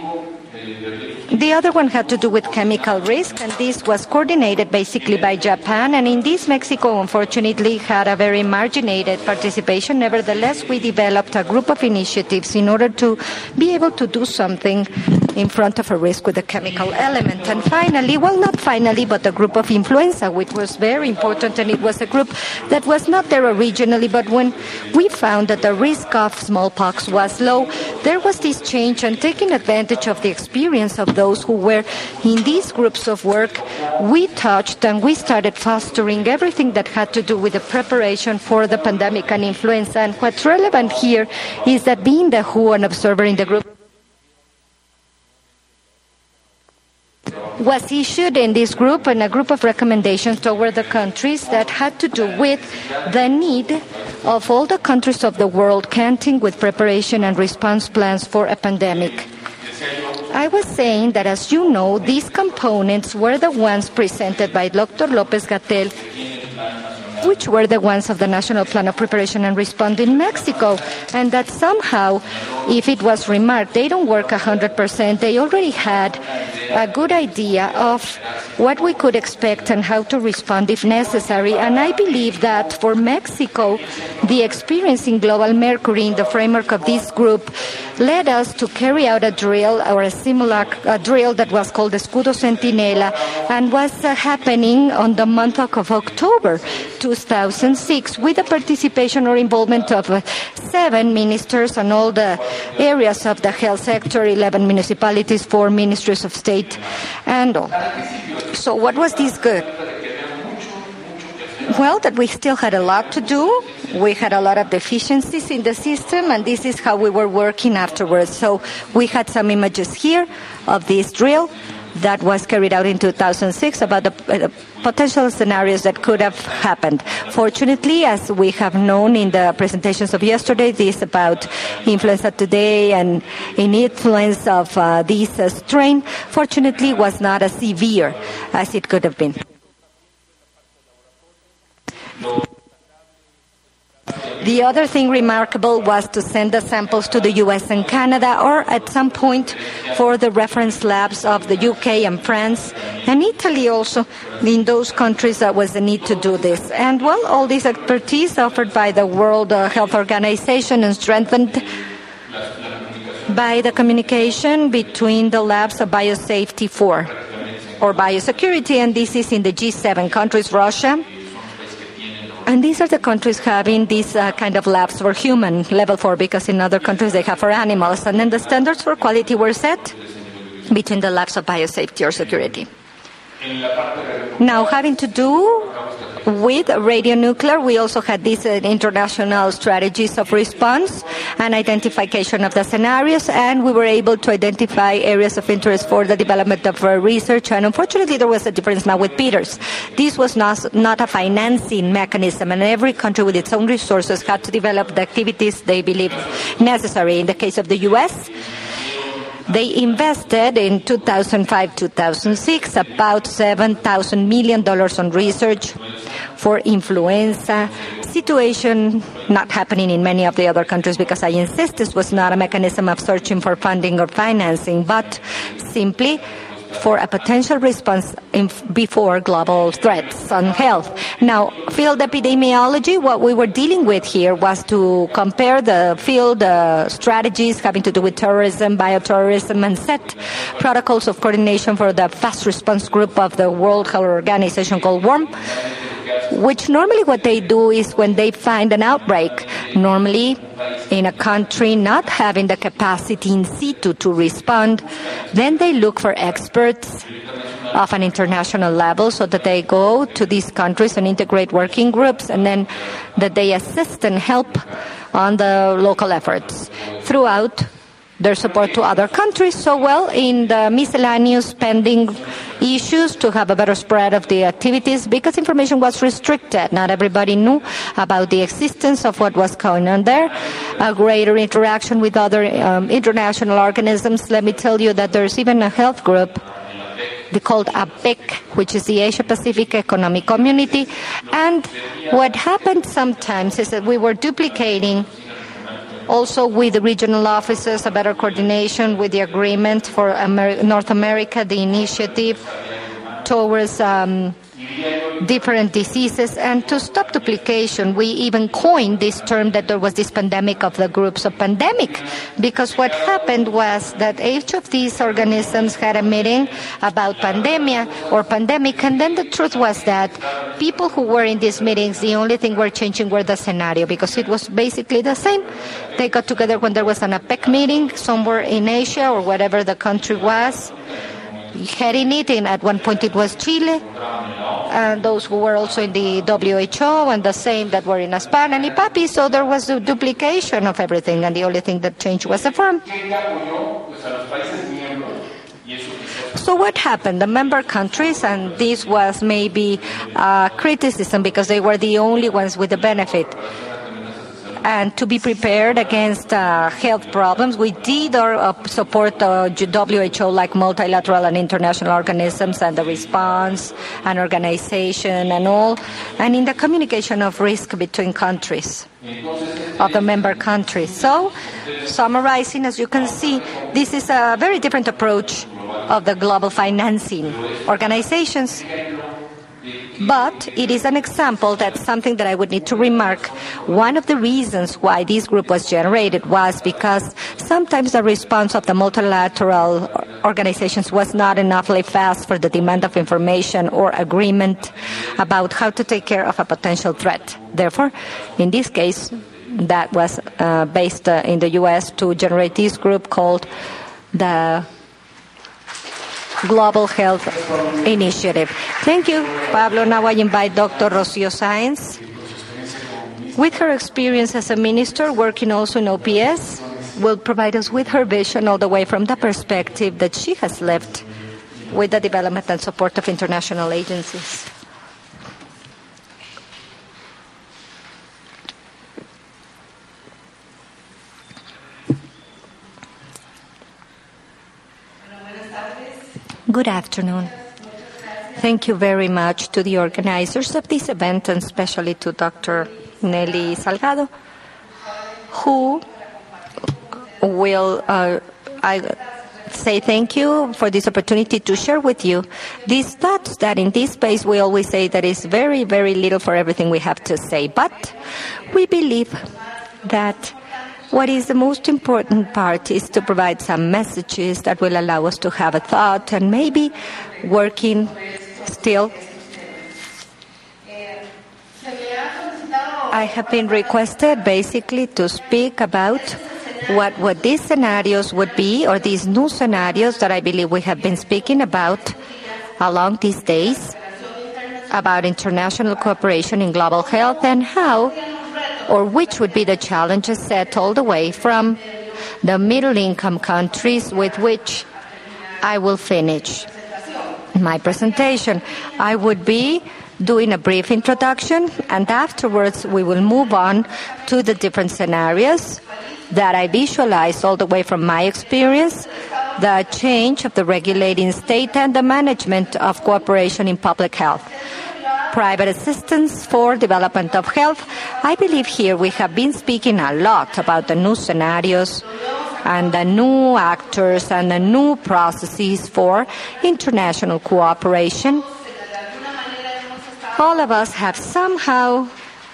The other one had to do with chemical risk, and this was coordinated basically by Japan. And in this, Mexico unfortunately had a very marginated participation. Nevertheless, we developed a group of initiatives in order to be able to do something in front of a risk with a chemical element. And finally, well, not finally, but the group of influenza, which was very important, and it was a group that was not there originally, but when we found that the risk of smallpox was low, there was this change, and taking advantage of the experience of those who were in these groups of work, we touched and we started fostering everything that had to do with the preparation for the pandemic and influenza. And what's relevant here is that being the WHO an observer in the group was issued in this group, and a group of recommendations toward the countries that had to do with the need of all the countries of the world counting with preparation and response plans for a pandemic. I was saying that, as you know, these components were the ones presented by Dr. López-Gatell, which were the ones of the National Plan of Preparation and Response in Mexico, and that somehow, if it was remarked, they don't work 100%. They already had a good idea of what we could expect and how to respond if necessary. And I believe that for Mexico, the experience in Global Mercury in the framework of this group led us to carry out a drill, or a similar drill that was called Escudo Centinela, and was happening on the month of October 2006, with the participation or involvement of 7 ministers on all the areas of the health sector, 11 municipalities, 4 ministries of state, and all. So what was this good? Well, that we still had a lot to do. We had a lot of deficiencies in the system, and this is how we were working afterwards. So we had some images here of this drill that was carried out in 2006 about the potential scenarios that could have happened. Fortunately, as we have known in the presentations of yesterday, this about influenza today and in influence of this strain, fortunately was not as severe as it could have been. The other thing remarkable was to send the samples to the US and Canada, or at some point for the reference labs of the UK and France and Italy also. In those countries there was a need to do this. And well, all this expertise offered by the World Health Organization and strengthened by the communication between the labs of Biosafety 4. or biosecurity, and this is in the G7 countries, Russia. And these are the countries having these kind of labs for human, level 4, because in other countries they have for animals. And then the standards for quality were set between the labs of biosafety or security. Now, having to do with radionuclear, we also had these international strategies of response and identification of the scenarios, and we were able to identify areas of interest for the development of research. And unfortunately, there was a difference now with Peters. This was not a financing mechanism, and every country with its own resources had to develop the activities they believe necessary. In the case of the U.S., they invested in 2005-2006 about $7,000 million on research for influenza, situation not happening in many of the other countries, because I insist this was not a mechanism of searching for funding or financing, but simply for a potential response before global threats on health. Now, field epidemiology, what we were dealing with here was to compare the field strategies having to do with terrorism, bioterrorism, and set protocols of coordination for the fast response group of the World Health Organization called WORM, which normally what they do is when they find an outbreak, normally in a country not having the capacity in situ to respond, then they look for experts of an international level so that they go to these countries and integrate working groups, and then that they assist and help on the local efforts throughout their support to other countries. So, well, in the miscellaneous spending issues to have a better spread of the activities, because information was restricted. Not everybody knew about the existence of what was going on there. A greater interaction with other international organisms. Let me tell you that there's even a health group called APEC, which is the Asia-Pacific Economic Community. And what happened sometimes is that we were duplicating also with the regional offices, a better coordination with the agreement for North America, the initiative towards different diseases. And to stop duplication, we even coined this term that there was this pandemic of the groups of pandemic, because what happened was that each of these organisms had a meeting about pandemia or pandemic, and then the truth was that people who were in these meetings, the only thing were changing were the scenario, because it was basically the same. They got together when there was an APEC meeting somewhere in Asia or whatever the country was heading it, and at one point it was Chile, and those who were also in the WHO, and the same that were in ASPAN and IPAPI, so there was a duplication of everything, and the only thing that changed was the firm. So what happened? The member countries, and this was maybe criticism because they were the only ones with the benefit, and to be prepared against health problems, we did support the WHO like multilateral and international organisms and the response and organization and all, and in the communication of risk between countries, of the member countries. So, summarizing, as you can see, this is a very different approach of the global financing organizations. But it is an example that's something that I would need to remark. One of the reasons why this group was generated was because sometimes the response of the multilateral organizations was not enoughly fast for the demand of information or agreement about how to take care of a potential threat. Therefore, in this case, that was based in the U.S. to generate this group called the Global Health Initiative. Thank you, Pablo. Now I invite Dr. Rocio Sáenz. With her experience as a minister, working also in OPS, will provide us with her vision all the way from the perspective that she has lived with the development and support of international agencies. Good afternoon. Thank you very much to the organizers of this event, and especially to Dr. Nelly Salgado, who will I say thank you for this opportunity to share with you these thoughts that in this space we always say that is very, very little for everything we have to say. But we believe that What is the most important part is to provide some messages that will allow us to have a thought and maybe working still. I have been requested basically to speak about what these scenarios would be, or these new scenarios that I believe we have been speaking about along these days, about international cooperation in global health and how or which would be the challenges set all the way from the middle-income countries with which I will finish my presentation. I would be doing a brief introduction, and afterwards we will move on to the different scenarios that I visualize all the way from my experience, the change of the regulating state and the management of cooperation in public health. Private assistance for development of health. I believe here we have been speaking a lot about the new scenarios and the new actors and the new processes for international cooperation. All of us have somehow,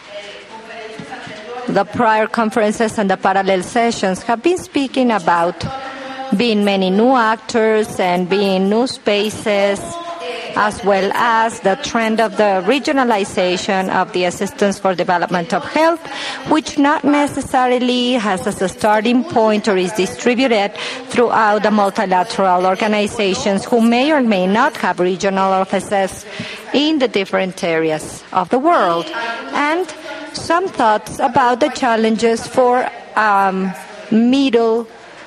the prior conferences and the parallel sessions have been speaking about being many new actors and being new spaces, as well as the trend of the regionalization of the assistance for development of health, which not necessarily has as a starting point or is distributed throughout the multilateral organizations who may or may not have regional offices in the different areas of the world. And some thoughts about the challenges for middle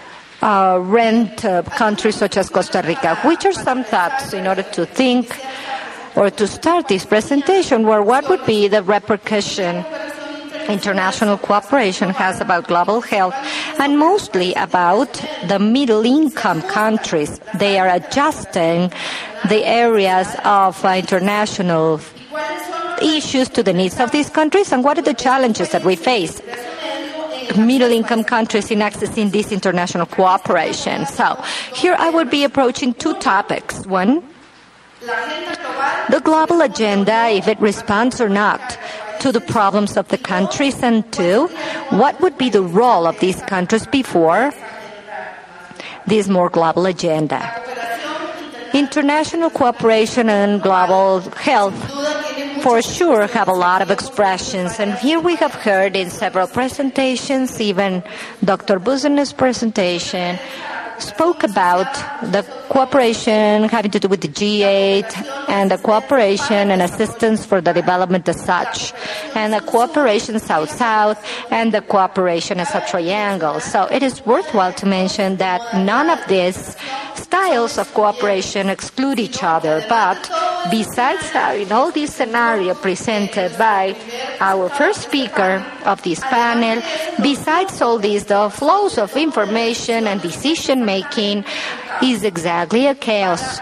rent countries such as Costa Rica, which are some thoughts in order to think or to start this presentation, where what would be the repercussion international cooperation has about global health, and mostly about the middle-income countries. They are adjusting the areas of international issues to the needs of these countries, and what are the challenges that we face middle-income countries in accessing this international cooperation. So here I would be approaching two topics. One, the global agenda, if it responds or not to the problems of the countries, and two, what would be the role of these countries before this more global agenda. International cooperation and global health for sure have a lot of expressions, and here we have heard in several presentations, even Dr. Busener's presentation spoke about the cooperation having to do with the G8 and the cooperation and assistance for the development as such, and the cooperation South-South and the cooperation as a triangle. So it is worthwhile to mention that none of these styles of cooperation exclude each other, but besides having all this scenario presented by our first speaker of this panel, besides all these, the flows of information and decision-making is exactly a chaos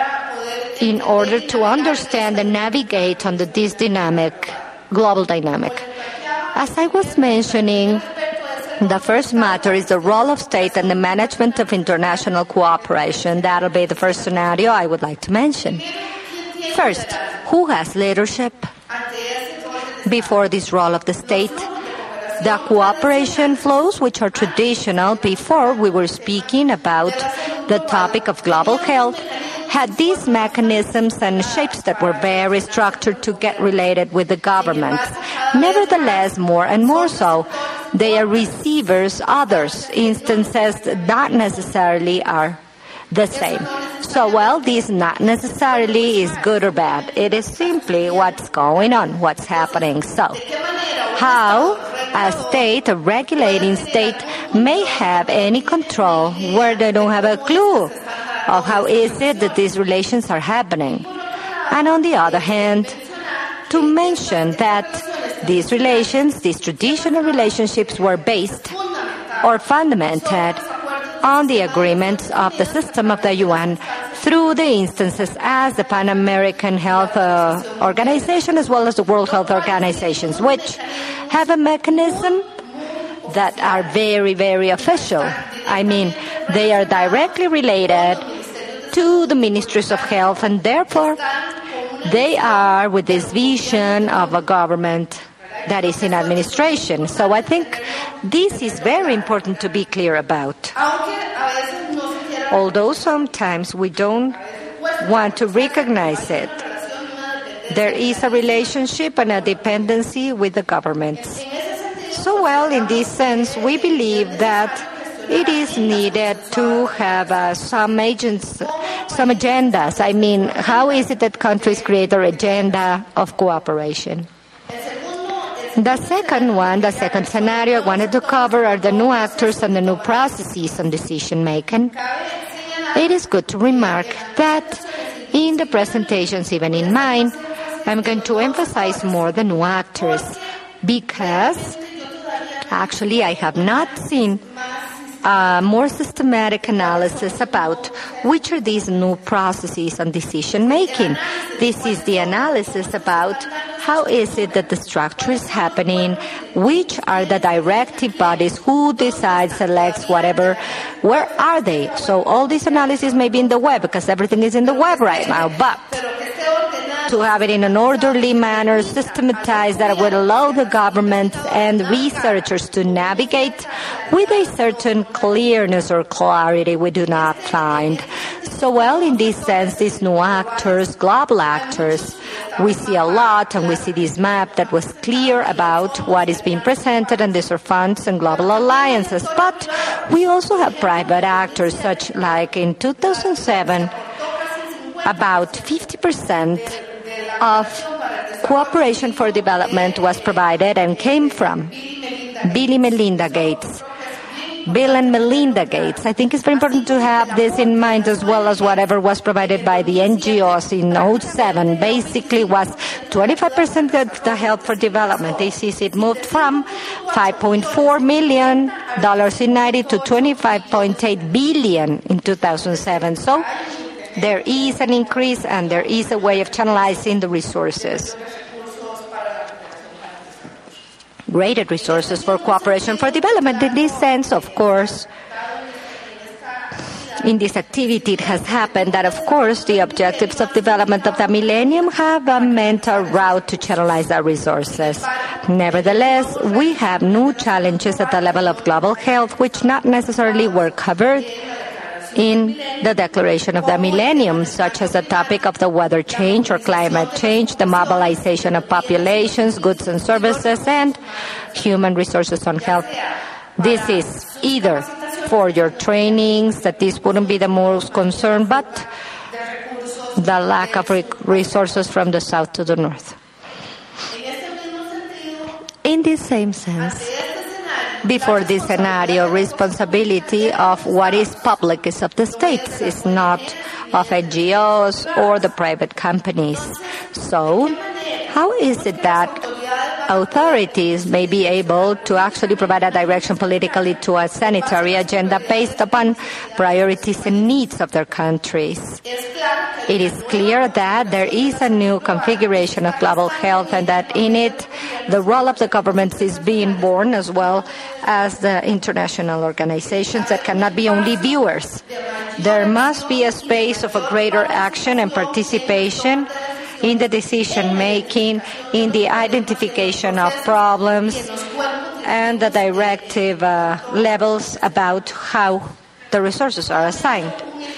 in order to understand and navigate under this dynamic, global dynamic. As I was mentioning, the first matter is the role of state and the management of international cooperation. That'll be the first scenario I would like to mention. First, who has leadership before this role of the state? The cooperation flows, which are traditional before we were speaking about the topic of global health, had these mechanisms and shapes that were very structured to get related with the governments. Nevertheless, more and more so, they are receivers, others, instances that not necessarily are the same. So, well, this not necessarily is good or bad. It is simply what's going on, what's happening. So, how a state, a regulating state, may have any control where they don't have a clue of how is it that these relations are happening. And on the other hand, to mention that these relations, these traditional relationships were based or fundamented on the agreements of the system of the UN through the instances as the Pan American Health Organization as well as the World Health Organizations, which have a mechanism that are very, very official. I mean, they are directly related to the ministries of health, and therefore they are with this vision of a government that is in administration. So I think this is very important to be clear about. Although sometimes we don't want to recognize it, there is a relationship and a dependency with the governments. So, well, in this sense, we believe that it is needed to have some agendas. I mean, how is it that countries create their agenda of cooperation? The second scenario I wanted to cover are the new actors and the new processes on decision making. It is good to remark that in the presentations, even in mine, I'm going to emphasize more the new actors because actually I have not seen more systematic analysis about which are these new processes on decision making. This is the analysis about how is it that the structure is happening, which are the directive bodies, who decides, selects, whatever, where are they? So all this analysis may be in the web because everything is in the web right now, but to have it in an orderly manner, systematized, that would allow the governments and researchers to navigate with a certain clearness or clarity we do not find. So, well, in this sense, these new actors, global actors, we see a lot, and we see this map that was clear about what is being presented, and these are funds and global alliances. But we also have private actors, such like in 2007, about 50% of cooperation for development was provided and came from Bill and Melinda Gates. I think it's very important to have this in mind, as well as whatever was provided by the NGOs in 2007. Basically was 25% of the help for development. This is, it moved from $5.4 million in 90 to $25.8 billion in 2007. So there is an increase, and there is a way of channelizing the resources. Greater resources for cooperation for development. In this sense, of course, in this activity it has happened that, of course, the objectives of development of the millennium have meant a route to channelize our resources. Nevertheless, we have new challenges at the level of global health, which not necessarily were covered in the Declaration of the Millennium, such as the topic of the weather change or climate change, the mobilization of populations, goods and services, and human resources on health. This is either for your trainings, that this wouldn't be the most concern, but the lack of resources from the south to the north. In this same sense, before this scenario, responsibility of what is public is of the states, is not of NGOs or the private companies. So, how is it that authorities may be able to actually provide a direction politically to a sanitary agenda based upon priorities and needs of their countries? It is clear that there is a new configuration of global health, and that in it the role of the governments is being born, as well as the international organizations that cannot be only viewers. There must be a space of a greater action and participation in the decision-making, in the identification of problems, and the directive levels about how the resources are assigned.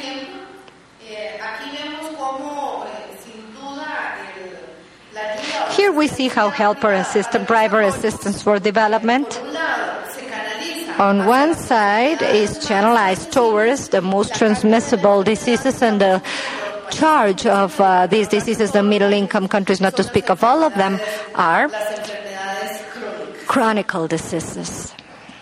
Here we see how helper assistance, private assistance for development, on one side is channelized towards the most transmissible diseases, and the charge of these diseases, the middle-income countries, not to speak of all of them, are chronic diseases.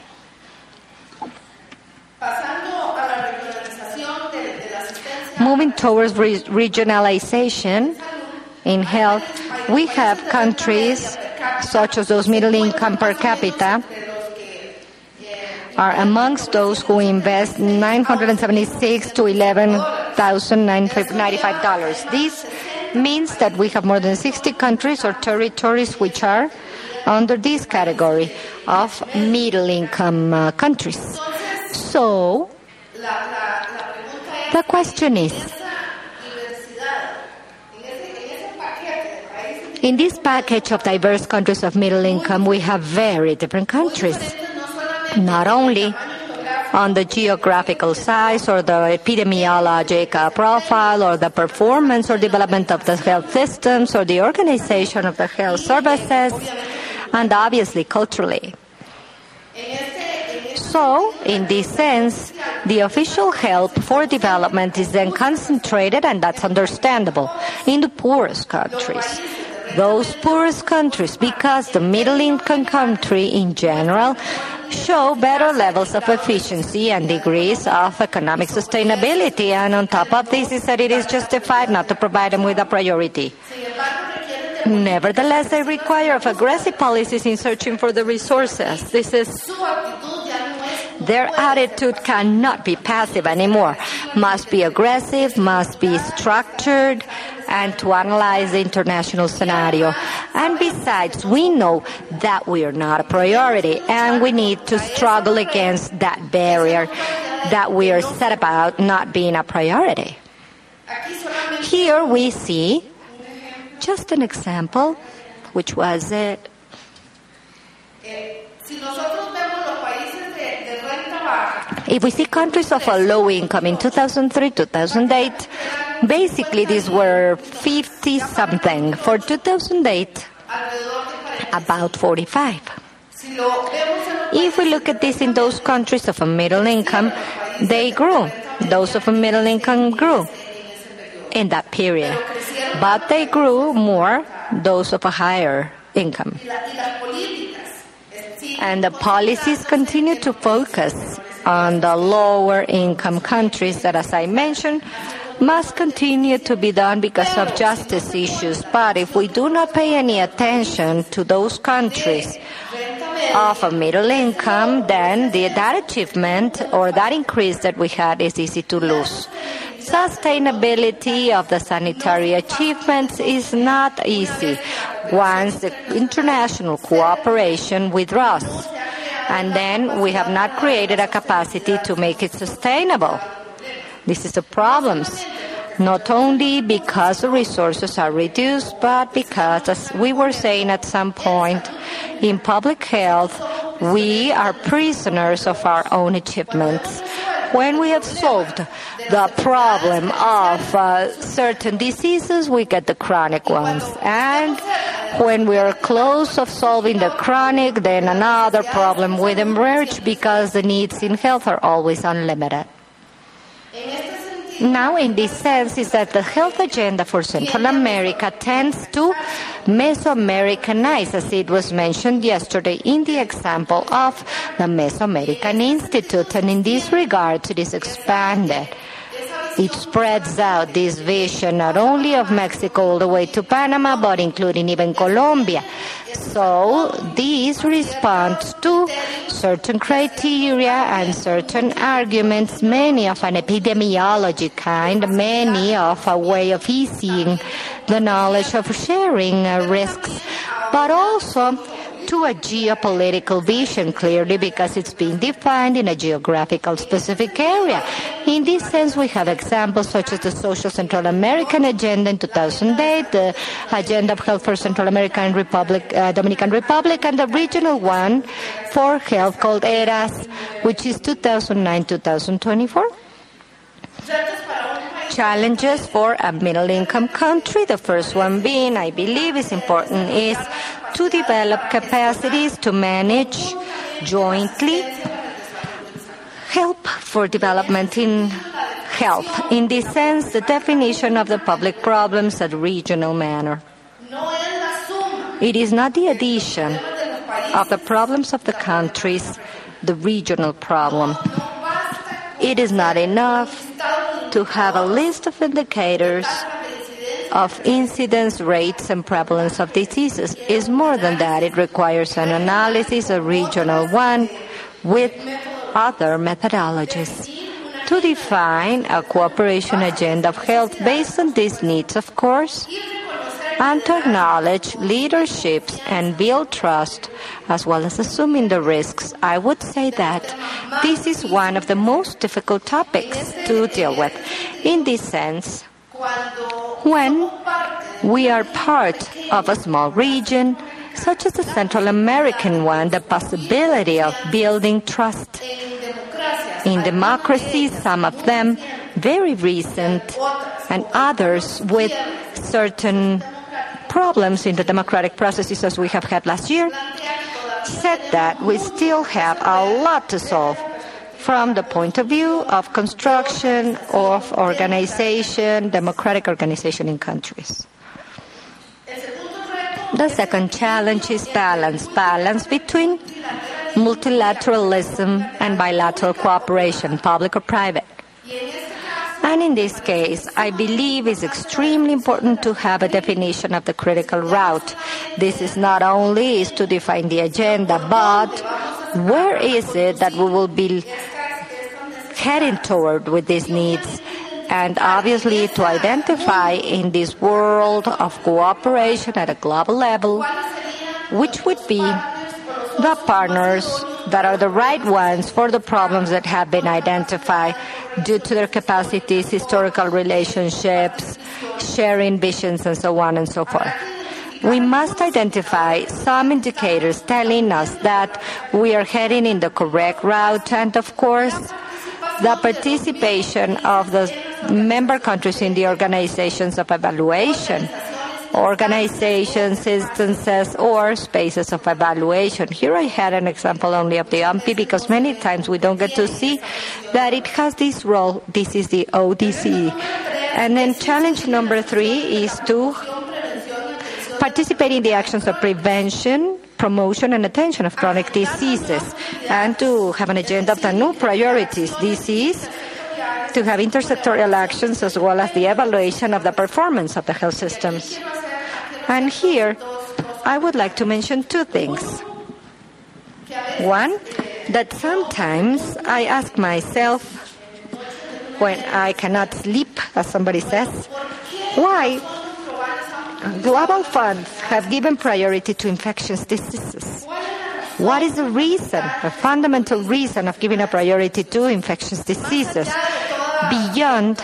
Moving towards regionalization in health, we have countries such as those middle-income per capita are amongst those who invest $976 to $11,995. This means that we have more than 60 countries or territories which are under this category of middle-income countries. So, the question is, In this package of diverse countries of middle income, we have very different countries, not only on the geographical size or the epidemiologic profile or the performance or development of the health systems or the organization of the health services, and obviously culturally. So, in this sense, the official help for development is then concentrated, and that's understandable, in the poorest countries. Those poorest countries, because the middle-income country in general show better levels of efficiency and degrees of economic sustainability, and on top of this is that it is justified not to provide them with a priority. Nevertheless, they require of aggressive policies in searching for the resources. Their attitude cannot be passive anymore. Must be aggressive, must be structured, and to analyze the international scenario. And besides, we know that we are not a priority, and we need to struggle against that barrier that we are set about not being a priority. Here we see just an example, which was it. If we see countries of a low income in 2003, 2008, basically these were 50-something. For 2008, about 45. If we look at this in those countries of a middle income, they grew. Those of a middle income grew in that period. But they grew more, those of a higher income. And the policies continue to focus on the lower income countries that, as I mentioned, must continue to be done because of justice issues. But if we do not pay any attention to those countries of a middle income, then that achievement or that increase that we had is easy to lose. Sustainability of the sanitary achievements is not easy once the international cooperation withdraws. And then we have not created a capacity to make it sustainable. This is the problem. Not only because the resources are reduced, but because, as we were saying at some point, in public health, we are prisoners of our own achievements. When we have solved the problem of certain diseases, we get the chronic ones. And when we are close of solving the chronic, then another problem will emerge because the needs in health are always unlimited. Now, in this sense, is that the health agenda for Central America tends to Mesoamericanize, as it was mentioned yesterday in the example of the Mesoamerican Institute. And in this regard, it is expanded. It spreads out this vision not only of Mexico all the way to Panama, but including even Colombia. So this responds to certain criteria and certain arguments, many of an epidemiology kind, many of a way of easing the knowledge of sharing risks, but also to a geopolitical vision, clearly, because it's being defined in a geographical specific area. In this sense, we have examples such as the Social Central American Agenda in 2008, the Agenda of Health for Central American Republic, Dominican Republic, and the regional one for health called ERAS, which is 2009-2024. Challenges for a middle-income country. The first one being, I believe is important, is to develop capacities to manage jointly help for development in health. In this sense, the definition of the public problems at regional manner. It is not the addition of the problems of the countries, the regional problem. It is not enough to have a list of indicators of incidence rates and prevalence of diseases. Is more than that. It requires an analysis, a regional one, with other methodologies to define a cooperation agenda of health based on these needs, of course, and to acknowledge leaderships and build trust, as well as assuming the risks. I would say that this is one of the most difficult topics to deal with. In this sense, when We are part of a small region, such as the Central American one, the possibility of building trust. In democracies, some of them very recent, and others with certain problems in the democratic processes as we have had last year, said that we still have a lot to solve from the point of view of construction, of organization, democratic organization in countries. The second challenge is balance between multilateralism and bilateral cooperation, public or private. And in this case, I believe it's extremely important to have a definition of the critical route. This is not only to define the agenda, but where is it that we will be heading toward with these needs? And obviously to identify in this world of cooperation at a global level, which would be the partners that are the right ones for the problems that have been identified due to their capacities, historical relationships, sharing visions, and so on and so forth. We must identify some indicators telling us that we are heading in the correct route, and of course, the participation of the member countries in the organizations of evaluation, organizations, instances, or spaces of evaluation. Here I had an example only of the OMPI because many times we don't get to see that it has this role. This is the ODC. And then challenge number 3 is to participate in the actions of prevention, promotion, and attention of chronic diseases, and to have an agenda of the new priorities. This is to have intersectorial actions as well as the evaluation of the performance of the health systems. And here, I would like to mention 2 things. One, that sometimes I ask myself, when I cannot sleep, as somebody says, why global funds have given priority to infectious diseases. What is the reason, the fundamental reason of giving a priority to infectious diseases beyond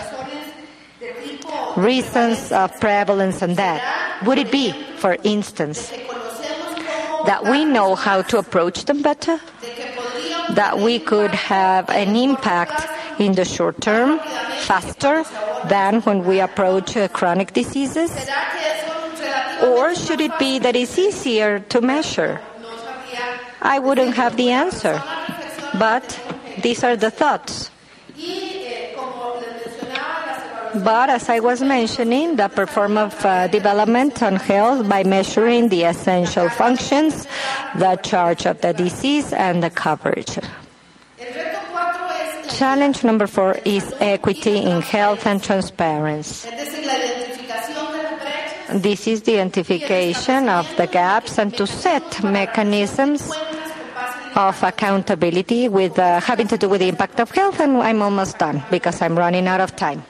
reasons of prevalence and death? Would it be, for instance, that we know how to approach them better? That we could have an impact in the short term faster than when we approach chronic diseases? Or should it be that it's easier to measure? I wouldn't have the answer, but these are the thoughts. But as I was mentioning, the performance of development on health by measuring the essential functions, the charge of the disease, and the coverage. Challenge number 4 is equity in health and transparency. This is the identification of the gaps and to set mechanisms of accountability with having to do with the impact of health. And I'm almost done because I'm running out of time.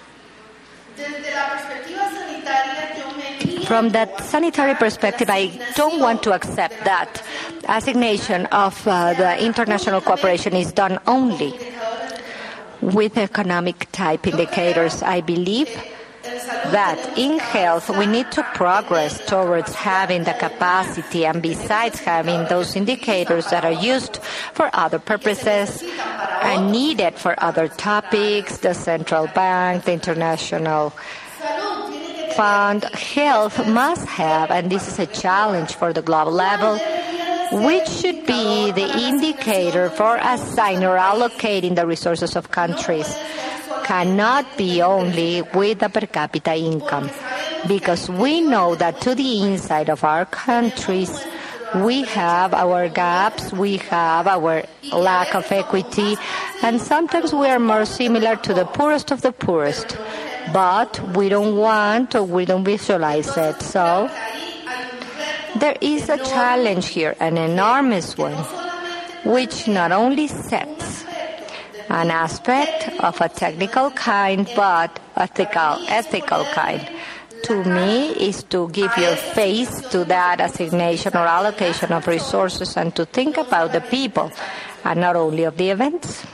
From that sanitary perspective, I don't want to accept that assignation of the international cooperation is done only with economic type indicators. I believe that in health we need to progress towards having the capacity, and besides having those indicators that are used for other purposes and needed for other topics, the central bank, the international fund, health must have, and this is a challenge for the global level, which should be the indicator for assigning or allocating the resources of countries. Cannot be only with the per capita income, because we know that to the inside of our countries we have our gaps, we have our lack of equity, and sometimes we are more similar to the poorest of the poorest, but we don't want or we don't visualize it. So there is a challenge here, an enormous one, which not only sets an aspect of a technical kind, but ethical kind. To me, is to give your face to that assignation or allocation of resources and to think about the people and not only of the events.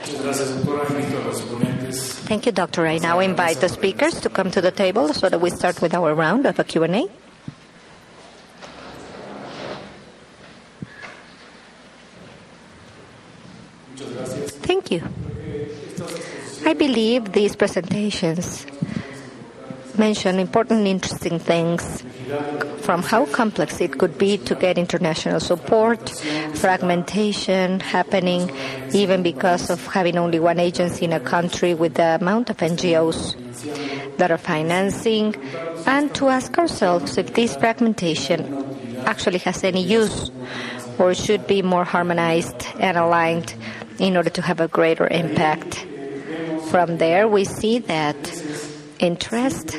Thank you, Doctor. I now invite the speakers to come to the table so that we start with our round of a Q&A. Thank you. I believe these presentations mention important and interesting things, from how complex it could be to get international support, fragmentation happening even because of having only one agency in a country with the amount of NGOs that are financing, and to ask ourselves if this fragmentation actually has any use or should be more harmonized and aligned in order to have a greater impact. From there, we see that interest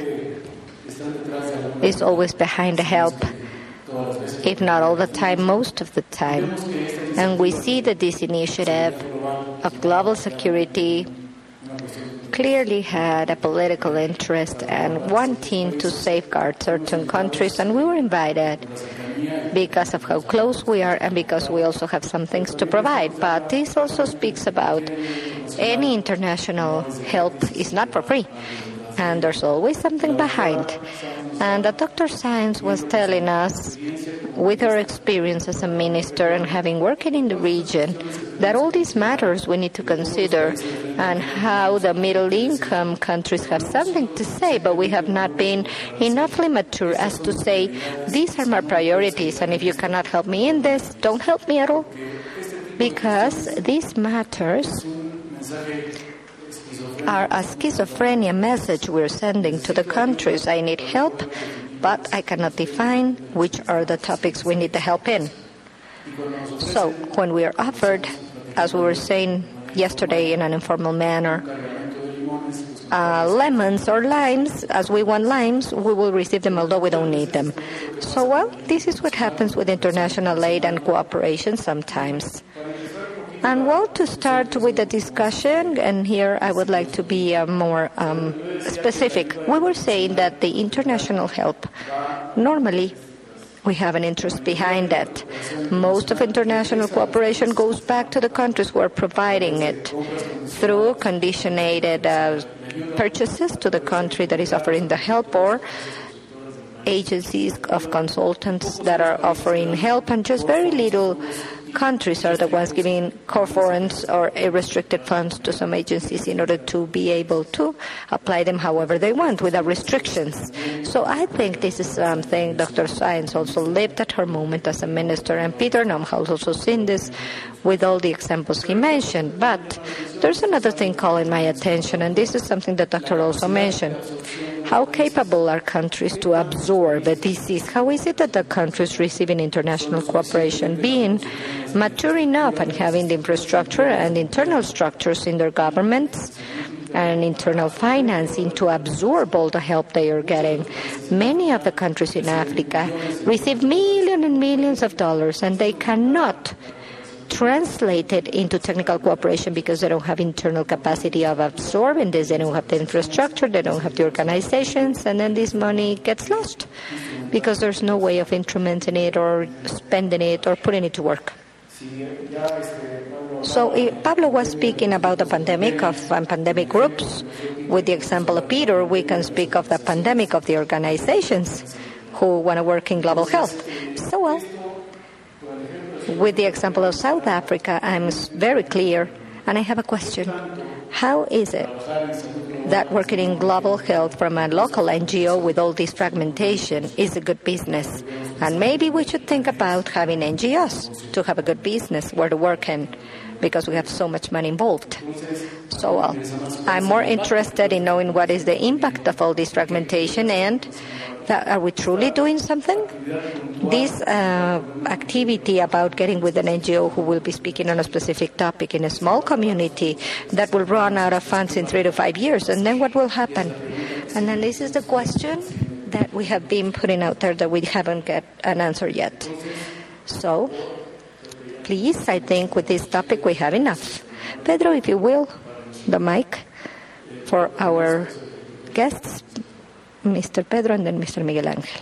is always behind the help, if not all the time, most of the time. And we see that this initiative of global security clearly had a political interest and wanting to safeguard certain countries, and we were invited because of how close we are and because we also have some things to provide. But this also speaks about any international help is not for free, and there's always something behind. And Dr. Sáenz was telling us, with her experience as a minister and having worked in the region, that all these matters we need to consider, and how the middle-income countries have something to say, but we have not been enoughly mature as to say, these are my priorities, and if you cannot help me in this, don't help me at all. Because these matters are a schizophrenia message we're sending to the countries. I need help, but I cannot define which are the topics we need the help in. So when we are offered, as we were saying yesterday in an informal manner, lemons or limes, as we want limes, we will receive them although we don't need them. So, well, this is what happens with international aid and cooperation sometimes. And well, to start with the discussion, and here I would like to be more specific. We were saying that the international help, normally we have an interest behind that. Most of international cooperation goes back to the countries who are providing it through conditionated purchases to the country that is offering the help, or agencies of consultants that are offering help, and just very little countries are the ones giving core funds or restricted funds to some agencies in order to be able to apply them however they want without restrictions. So I think this is something Dr. Sáenz also lived at her moment as a minister, and Peter Noem has also seen this with all the examples he mentioned. But there's another thing calling my attention, and this is something that Dr. also mentioned. How capable are countries to absorb a disease? How is it that the countries receiving international cooperation, being mature enough and having the infrastructure and internal structures in their governments and internal financing to absorb all the help they are getting? Many of the countries in Africa receive millions and millions of dollars, and they cannot translate it into technical cooperation because they don't have internal capacity of absorbing this. They don't have the infrastructure, they don't have the organizations, and then this money gets lost because there's no way of instrumenting it or spending it or putting it to work. So Pablo was speaking about the pandemic of pandemic groups. With the example of Peter, we can speak of the pandemic of the organizations who want to work in global health. So, well, with the example of South Africa, I'm very clear, and I have a question. How is it that working in global health from a local NGO with all this fragmentation is a good business? And maybe we should think about having NGOs to have a good business where to work in, because we have so much money involved. So I'm more interested in knowing what is the impact of all this fragmentation, and are we truly doing something? This activity about getting with an NGO who will be speaking on a specific topic in a small community that will run out of funds in 3 to 5 years, and then what will happen? And then this is the question that we have been putting out there that we haven't got an answer yet. So, please, I think with this topic we have enough. Pedro, if you will, the mic for our guests, Mr. Pedro and then Mr. Miguel Ángel.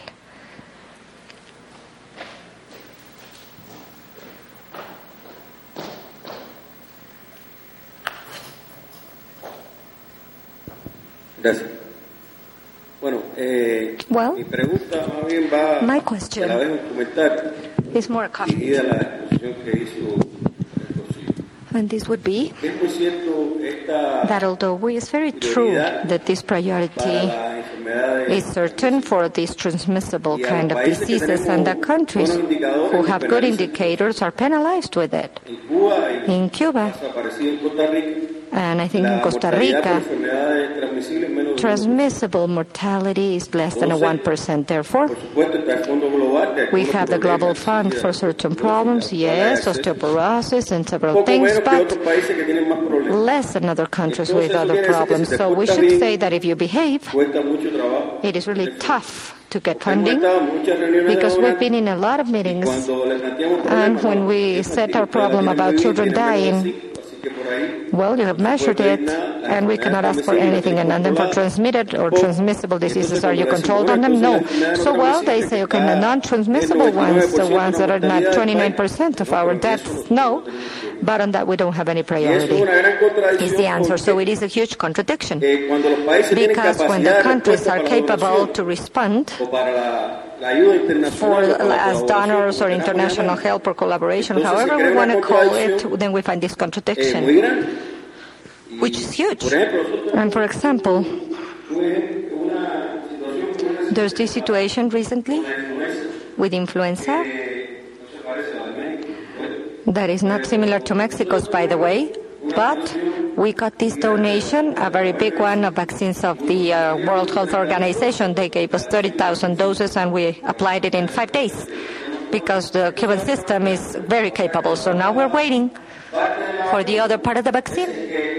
Gracias. Bueno, Well, mi pregunta más bien va my a question la vez un comentario is more a comment. dirigida a la exposición que hizo el Rocío. And this would be Es muy cierto esta that although it's very true that this para priority las enfermedades is certain for these transmissible kind of diseases, and the countries who have good indicators are penalized with it. en Cuba y In Cuba, pasa parecido en Costa Rica, and I think in la Costa mortalidad por Rica, enfermedades transmisibles es menos de 1%. transmissible mortality is less than 1%. Therefore, Por supuesto está el Fondo Global de we algunos have the Global problemas, Fund for certain problems, yes, osteoporosis and several poco things, menos que but otros países que tienen más problemas. less than other countries with Entonces, eso other quiere decir que problems. si te So we portas should bien, say that if you behave, Cuesta mucho trabajo. it is really tough to get Hemos funding estado en muchas reuniones because de we've donantes, been in a lot of y meetings, cuando le planteamos and problemas, when no, we es set así, our ustedes la problem tienen about muy bien, children tienen menos de dying, 5, así que por ahí well, you have measured it, and we cannot ask for anything. And then for transmitted or transmissible diseases, are you controlled on them? No. So, well, they say, okay, the non-transmissible ones, the ones that are not 29% of our deaths, no. But on that, we don't have any y eso priority, es una gran is the contradicción answer. So porque it is a huge contradiction. cuando los países tienen Because when capacidad the de countries respuesta are para la capable donación to respond o para la ayuda for internacional o para la as colaboración, donors or como queramos international llamar, help or collaboration, entonces se however crea we want una to call contradicción, it, then we find this muy contradiction, grande. Y, which is huge. por ejemplo, nosotros And for example, una situación como esa there's this situation recently de influenza, with influenza no se parece a la de México. that is not similar to Mexico's, by the way, but we got this donation, a very big one, of vaccines of the World Health Organization. They gave us 30,000 doses, and we applied it in 5 days because the Cuban system is very capable. So now we're waiting for the other part of the vaccine.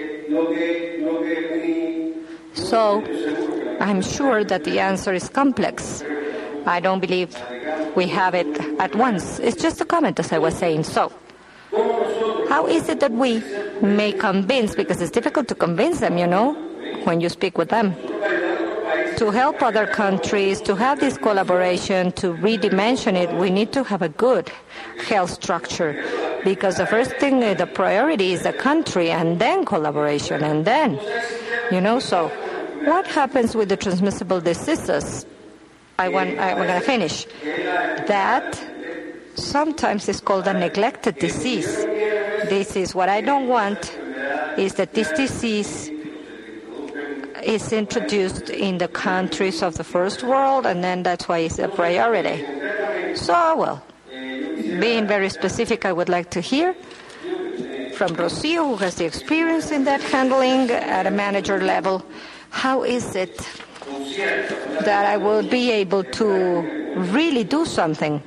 So I'm sure that the answer is complex. I don't believe we have it at once. It's just a comment, as I was saying. So how is it that we may convince, because it's difficult to convince them, when you speak with them, to help other countries, to have this collaboration, to redimension it, we need to have a good health structure. Because the first thing, the priority is the country, and then collaboration, and then, so what happens with the transmissible diseases? I'm going to finish. That sometimes is called a neglected disease. This is what I don't want, is that this disease is introduced in the countries of the first world, and then that's why it's a priority. So, well, being very specific, I would like to hear from Rocío, who has the experience in that handling at a manager level. How is it that I will be able to really do something?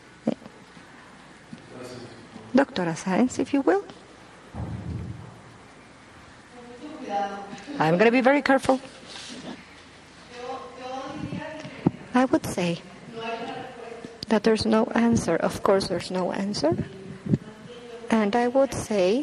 Doctora Sáenz, if you will. I'm going to be very careful. I would say that there's no answer. Of course, there's no answer. And I would say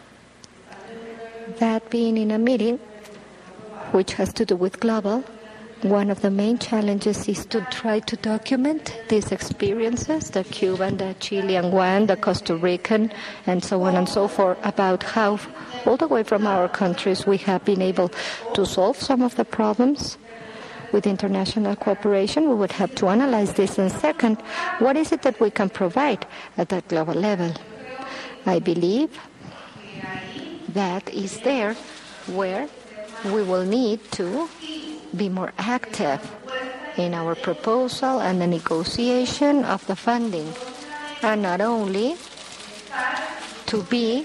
that being in a meeting which has to do with global, one of the main challenges is to try to document these experiences, the Cuban, the Chilean one, the Costa Rican, and so on and so forth, about how all the way from our countries we have been able to solve some of the problems with international cooperation. We would have to analyze this. And second, what is it that we can provide at that global level? I believe that is there where we will need to be more active in our proposal and the negotiation of the funding, and not only to be,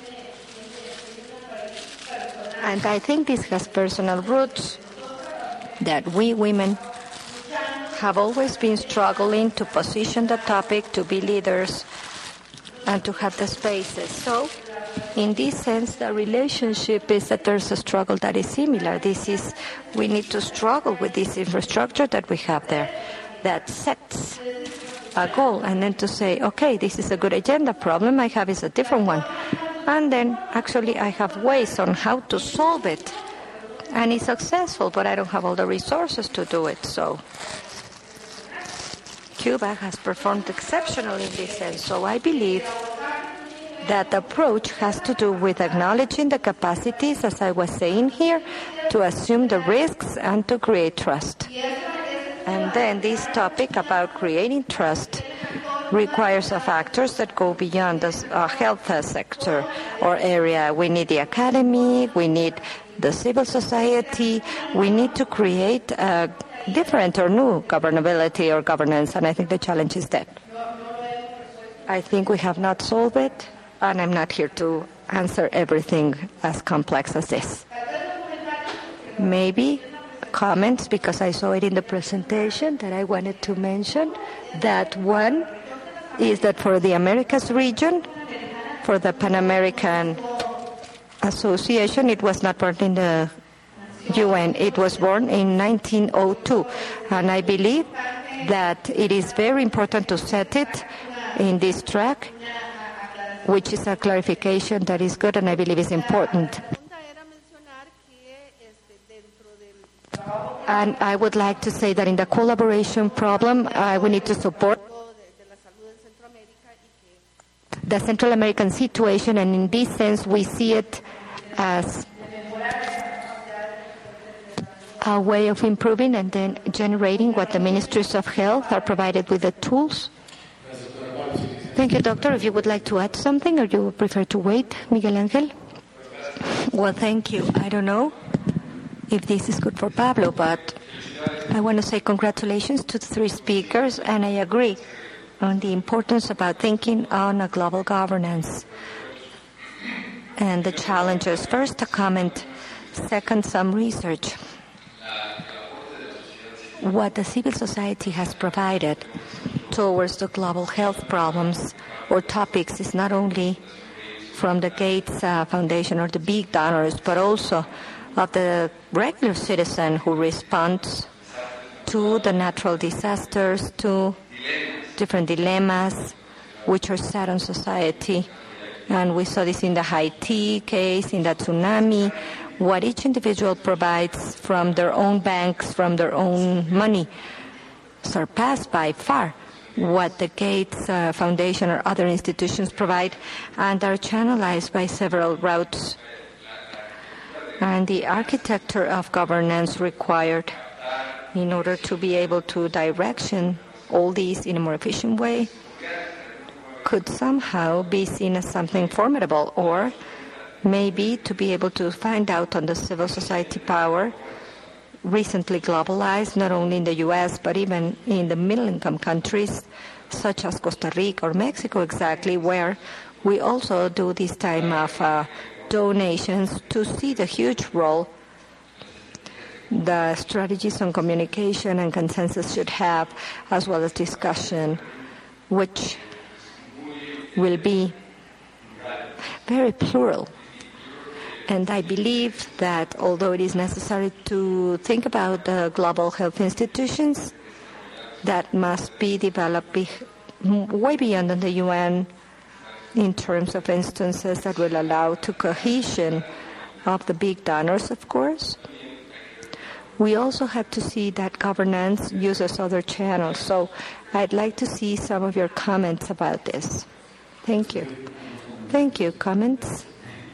and I think this has personal roots, that we women have always been struggling to position the topic, to be leaders, and to have the spaces. So, in this sense, the relationship is that there's a struggle that is similar. We need to struggle with this infrastructure that we have there that sets a goal, and then to say, okay, this is a good agenda. Problem I have is a different one. And then actually I have ways on how to solve it. And it's successful, but I don't have all the resources to do it. So Cuba has performed exceptionally in this sense. So I believe that approach has to do with acknowledging the capacities, as I was saying here, to assume the risks and to create trust. And then this topic about creating trust requires factors that go beyond the health sector or area. We need the academy, we need the civil society, we need to create a different or new governability or governance, and I think the challenge is that. I think we have not solved it, and I'm not here to answer everything as complex as this. Maybe comments, because I saw it in the presentation that I wanted to mention, that one is that for the Americas region, for the Pan American Association, it was not born in the UN. It was born in 1902. And I believe that it is very important to set it in this track, which is a clarification that is good and I believe is important. And I would like to say that in the collaboration problem, we need to support the Central American situation, and in this sense we see it as a way of improving and then generating what the ministries of health are provided with the tools. Thank you, Doctor. If you would like to add something, or you would prefer to wait, Miguel Ángel? Well, thank you. I don't know if this is good for Pablo, but I want to say congratulations to the three speakers, and I agree on the importance about thinking on a global governance and the challenges. First, a comment. Second, some research. What the civil society has provided towards the global health problems or topics is not only from the Gates Foundation or the big donors, but also of the regular citizen who responds to the natural disasters, to different dilemmas which are set on society. And we saw this in the Haiti case, in the tsunami, what each individual provides from their own banks, from their own money, surpassed by far what the Gates Foundation or other institutions provide, and are channelized by several routes. And the architecture of governance required in order to be able to direction all these in a more efficient way could somehow be seen as something formidable, or maybe to be able to find out on the civil society power recently globalized, not only in the U.S., but even in the middle-income countries such as Costa Rica or Mexico exactly, where we also do this time of donations to see the huge role the strategies on communication and consensus should have, as well as discussion, which will be very plural. And I believe that although it is necessary to think about the global health institutions, that must be developed way beyond the UN in terms of instances that will allow to cohesion of the big donors, of course. We also have to see that governance uses other channels. So I'd like to see some of your comments about this. Thank you. Thank you. Comments?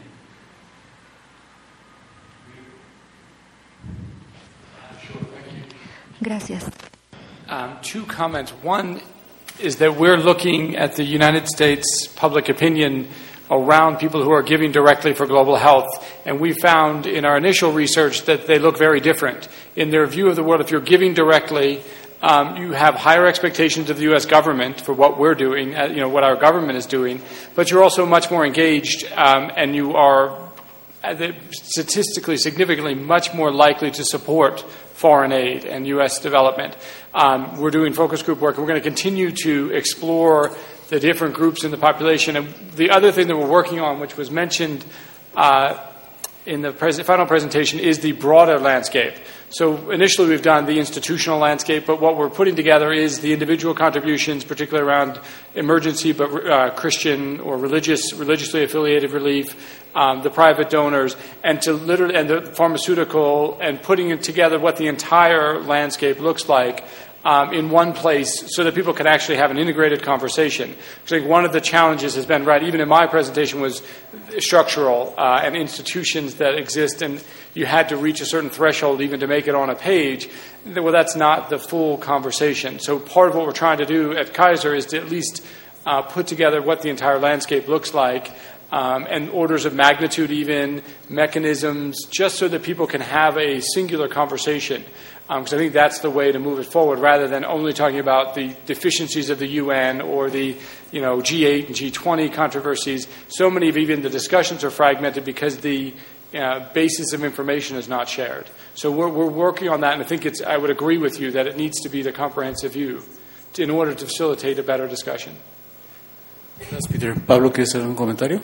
Gracias. Two comments. One is that we're looking at the United States public opinion around people who are giving directly for global health, and we found in our initial research that they look very different. In their view of the world, if you're giving directly, you have higher expectations of the U.S. government for what we're doing, what our government is doing, but you're also much more engaged, and you are statistically significantly much more likely to support foreign aid and U.S. development. We're doing focus group work, and we're going to continue to explore the different groups in the population. And the other thing that we're working on, which was mentioned in the final presentation, is the broader landscape. So initially we've done the institutional landscape, but what we're putting together is the individual contributions, particularly around emergency but Christian or religiously affiliated relief, the private donors, and the pharmaceutical, and putting it together what the entire landscape looks like in one place so that people can actually have an integrated conversation. I think one of the challenges has been, right, even in my presentation, was structural and institutions that exist, and you had to reach a certain threshold even to make it on a page. Well, that's not the full conversation. So part of what we're trying to do at Kaiser is to at least put together what the entire landscape looks like, and orders of magnitude even, mechanisms, just so that people can have a singular conversation. Because I think that's the way to move it forward, rather than only talking about the deficiencies of the UN or the G8 and G20 controversies. So many of even the discussions are fragmented because the basis of information is not shared. So we're working on that, and I think I would agree with you that it needs to be the comprehensive view in order to facilitate a better discussion. Gracias, Peter. Pablo, ¿quieres hacer un comentario?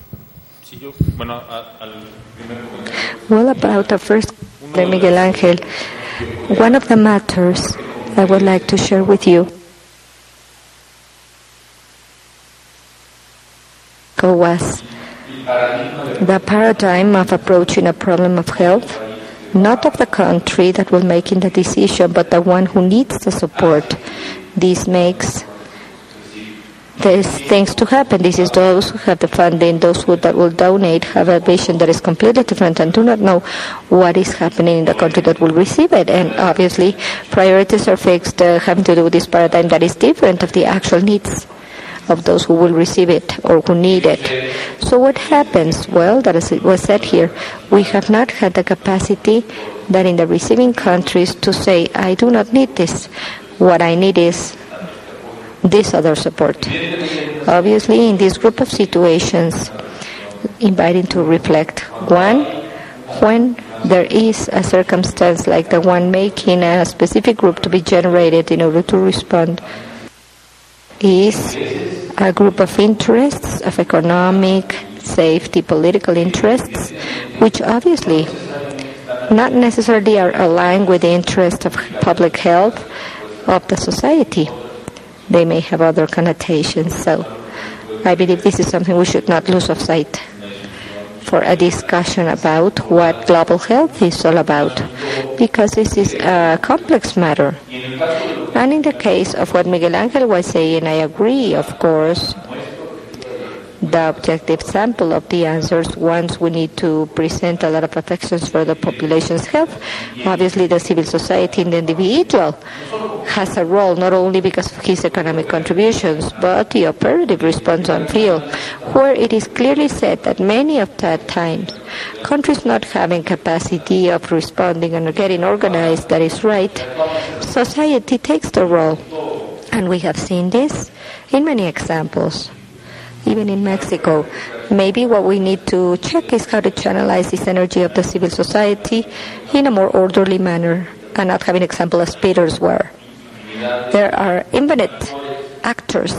Well, about the first, Miguel Ángel, one of the matters I would like to share with you was the paradigm of approaching a problem of health, not of the country that will make the decision, but the one who needs the support. This makes these things to happen. This is those who have the funding, those that will donate have a vision that is completely different and do not know what is happening in the country that will receive it. And obviously, priorities are fixed, having to do with this paradigm that is different of the actual needs of those who will receive it or who need it. So what happens? Well, that as it was said here, we have not had the capacity that in the receiving countries to say, I do not need this. What I need is this other support. Obviously, in this group of situations, inviting to reflect. One, when there is a circumstance like the one making a specific group to be generated in order to respond, is a group of interests, of economic, safety, political interests, which obviously not necessarily are aligned with the interest of public health of the society. They may have other connotations. So I believe this is something we should not lose of sight for a discussion about what global health is all about, because this is a complex matter. And in the case of what Miguel Ángel was saying, I agree, of course, the objective sample of the answers. Once we need to present a lot of affections for the population's health, obviously the civil society and the individual has a role, not only because of his economic contributions, but the operative response on field, where it is clearly said that many of the times, countries not having capacity of responding and getting organized, that is right, society takes the role. And we have seen this in many examples. Even in Mexico, maybe what we need to check is how to channelize this energy of the civil society in a more orderly manner, and not having an example as Peter's were. There are infinite actors.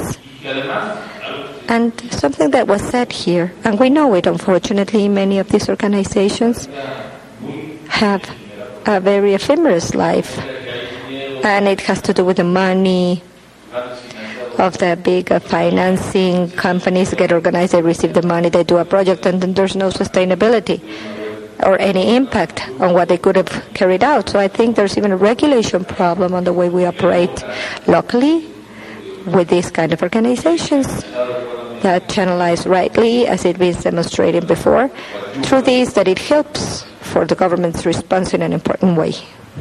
And something that was said here, and we know it, unfortunately, many of these organizations have a very ephemeral life, and it has to do with the money of the big financing companies get organized, they receive the money, they do a project, and then there's no sustainability or any impact on what they could have carried out. So I think there's even a regulation problem on the way we operate locally with these kind of organizations that channelize rightly, as it was demonstrated before, through this, that it helps for the government's response in an important way.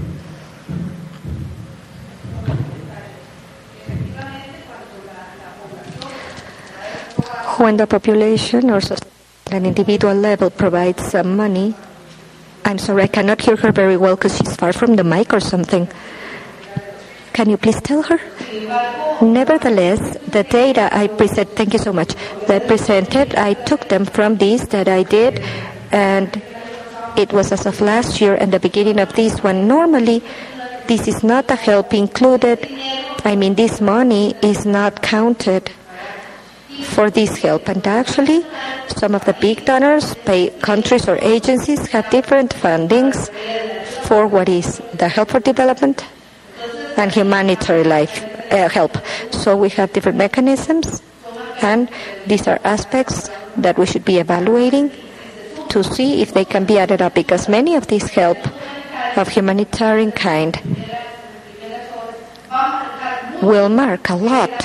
When the population or society at an individual level provides some money, I'm sorry, I cannot hear her very well because she's far from the mic or something. Can you please tell her? Nevertheless, the data I present, thank you so much, that I presented, I took them from these that I did, and it was as of last year and the beginning of this one. Normally, this is not a help included. I mean, this money is not counted for this help. And actually, some of the big donors, countries or agencies, have different fundings for what is the help for development and humanitarian help. So we have different mechanisms, and these are aspects that we should be evaluating to see if they can be added up, because many of these help of humanitarian kind will mark a lot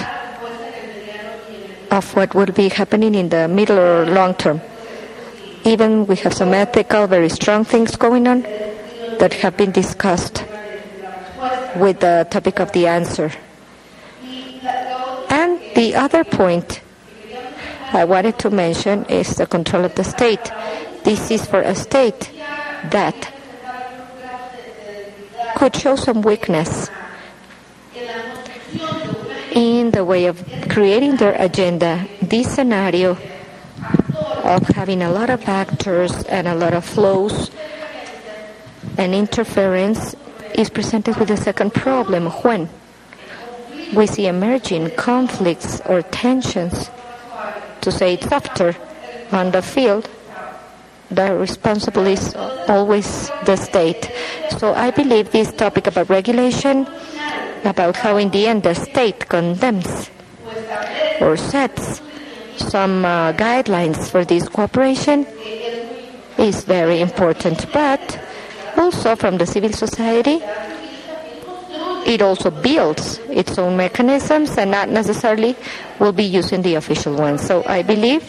of what will be happening in the middle or long term. Even we have some ethical, very strong things going on that have been discussed with the topic of the answer. And the other point I wanted to mention is the control of the state. This is for a state that could show some weakness in the way of creating their agenda. This scenario of having a lot of actors and a lot of flows and interference is presented with a second problem. When we see emerging conflicts or tensions, to say it softer, on the field, the responsible is always the state. So I believe this topic about regulation, about how in the end the state condemns or sets some guidelines for this cooperation is very important. But also from the civil society, it also builds its own mechanisms and not necessarily will be using the official ones. So I believe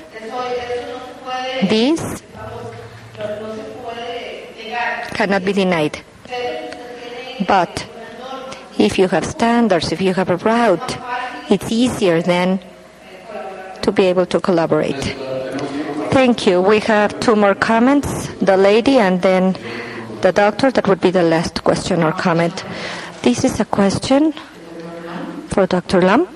this cannot be denied. But if you have standards, if you have a route, it's easier then to be able to collaborate. Thank you. We have two more comments, the lady and then the doctor. That would be the last question or comment. This is a question for Dr. Lam.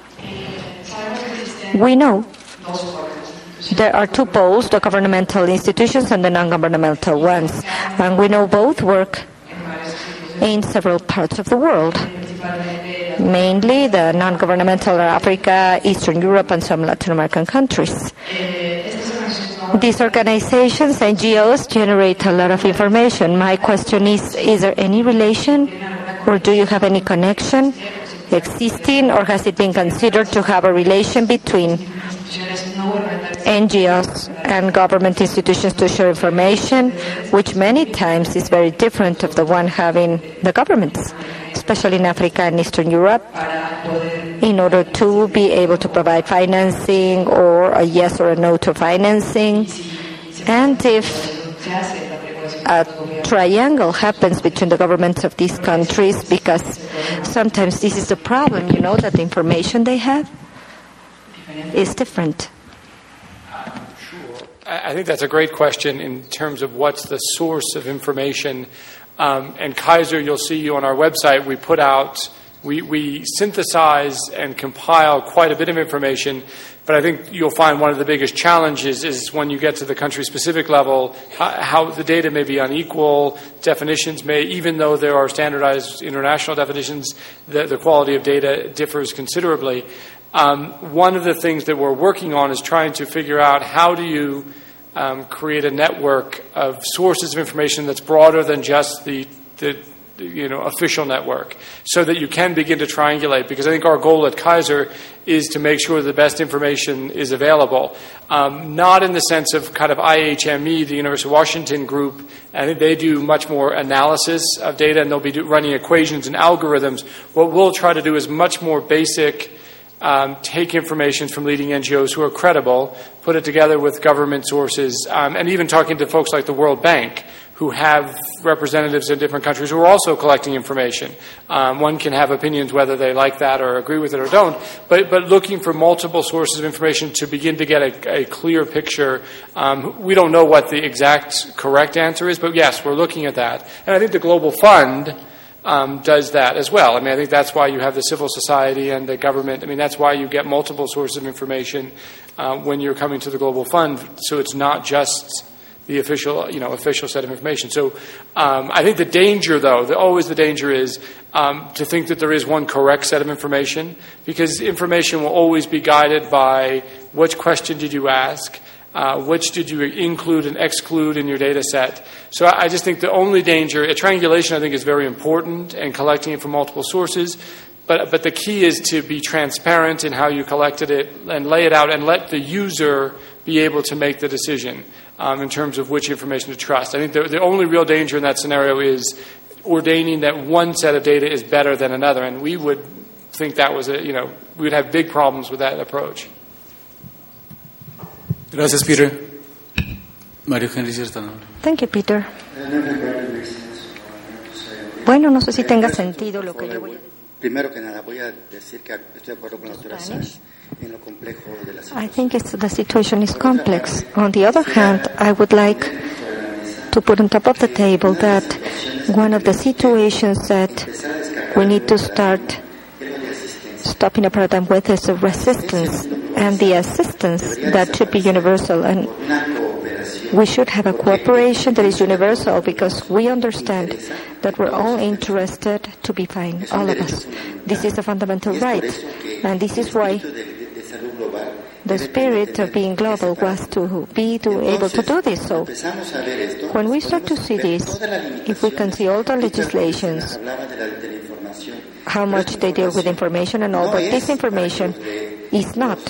We know there are two poles, the governmental institutions and the non-governmental ones. And we know both work in several parts of the world. Mainly the non-governmental are Africa, Eastern Europe, and some Latin American countries. These organizations, NGOs, generate a lot of information. My question is there any relation or do you have any connection existing, or has it been considered to have a relation between NGOs and government institutions to share information, which many times is very different of the one having the governments, especially in Africa and Eastern Europe, in order to be able to provide financing or a yes or a no to financing? And if a triangle happens between the governments of these countries, because sometimes this is the problem, that the information they have is different. I think that's a great question in terms of what's the source of information. And Kaiser, you'll see on our website, we synthesize and compile quite a bit of information, but I think you'll find one of the biggest challenges is when you get to the country-specific level, how the data may be unequal, definitions may, even though there are standardized international definitions, the quality of data differs considerably. One of the things that we're working on is trying to figure out how do you create a network of sources of information that's broader than just the official network, so that you can begin to triangulate. Because I think our goal at Kaiser is to make sure the best information is available, not in the sense of kind of IHME, the University of Washington group. I think they do much more analysis of data, and they'll be running equations and algorithms. What we'll try to do is much more basic. Take information from leading NGOs who are credible, put it together with government sources, and even talking to folks like the World Bank, who have representatives in different countries who are also collecting information. One can have opinions whether they like that or agree with it or don't, but looking for multiple sources of information to begin to get a clear picture. We don't know what the exact correct answer is, but yes, we're looking at that. And I think the Global Fund does that as well. I think that's why you have the civil society and the government. That's why you get multiple sources of information when you're coming to the Global Fund, so it's not just the official set of information. So I think the danger, though, always the danger is to think that there is one correct set of information, because information will always be guided by which question did you ask, which did you include and exclude in your data set. So I just think the only danger, triangulation I think is very important, and collecting it from multiple sources, but the key is to be transparent in how you collected it and lay it out and let the user be able to make the decision in terms of which information to trust. I think the only real danger in that scenario is ordaining that one set of data is better than another, and we would think that was we would have big problems with that approach. Gracias, Peter. Mario Henry, si eres tan amable. Thank you, Peter. Bueno, no sé si tenga sentido lo que yo voy a decir. Primero que nada, voy a decir que estoy de acuerdo con la doctora Sáenz en lo complejo de la situación. I think the situation is complex. On the other hand, I would like to put on top of the table that one of the situations that we need to start stopping a paradigm with is the resistance and the assistance that should be universal. And we should have a cooperation that is universal because we understand that we're all interested to be fine, all of us. This is a fundamental right. And this is why the spirit of being global was to be able to do this. So when we start to see this, if we can see all the legislations, how much they deal with information and all, but this information is not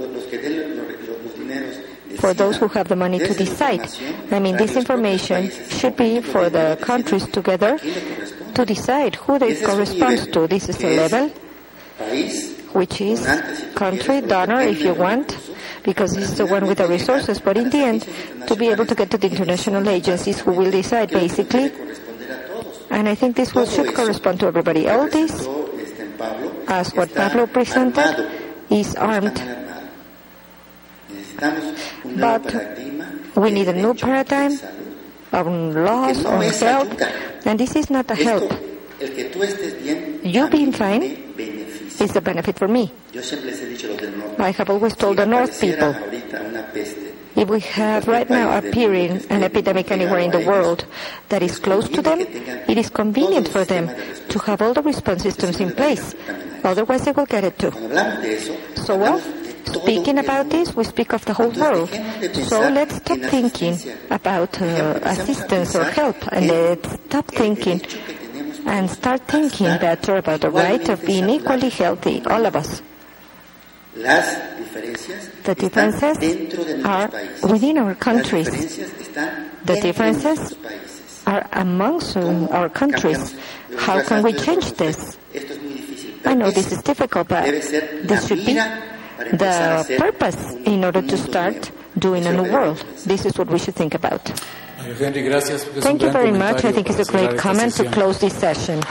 for those who have the money to decide. I mean, this information should be for the countries together to decide who they corresponds to. This is a level which is country, donor, if you want, because this is the one with the resources. But in the end, to be able to get to the international agencies who will decide, basically. And I think this should correspond to everybody. All this, as what Pablo presented, is armed. But we need a new paradigm on laws, on health, and this is not a help. You being fine is the benefit for me. I have always told the North people, if we have right now appearing an epidemic anywhere in the world that is close to them, it is convenient for them to have all the response systems in place. Otherwise, they will get it too. So, well, speaking about this, we speak of the whole world. So let's stop thinking about assistance or help, and let's stop thinking and start thinking better about the right of being equally healthy, all of us. The differences are within our countries. The differences are amongst our countries. How can we change this? I know this is difficult, but this should be the purpose in order to start doing a new world. This is what we should think about. Thank you very much. I think it's a great comment to close this session.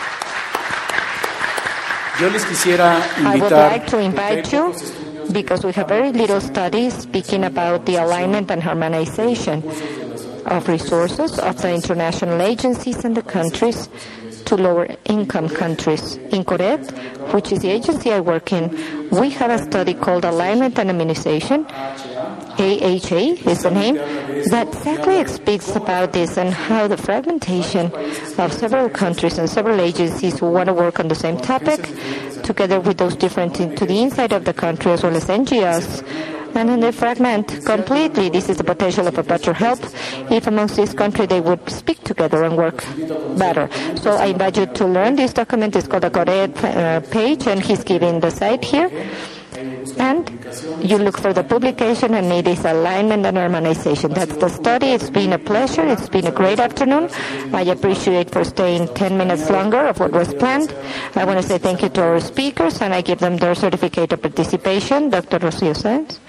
I would like to invite you, because we have very little studies speaking about the alignment and harmonization of resources of the international agencies and the countries to lower income countries. In CORED, which is the agency I work in, we have a study called Alignment and Immunization. AHA is the name, that exactly speaks about this and how the fragmentation of several countries and several agencies who want to work on the same topic, together with those different to the inside of the country as well as NGOs, and then they fragment completely. This is the potential of a better help if amongst this country they would speak together and work better. So I invite you to learn. This document is called the CORED page, and he's giving the site here. And you look for the publication, and it is Alignment and Harmonization. That's the study. It's been a pleasure. It's been a great afternoon. I appreciate for staying 10 minutes longer of what was planned. I want to say thank you to our speakers, and I give them their certificate of participation. Dr. Rocio Sáenz.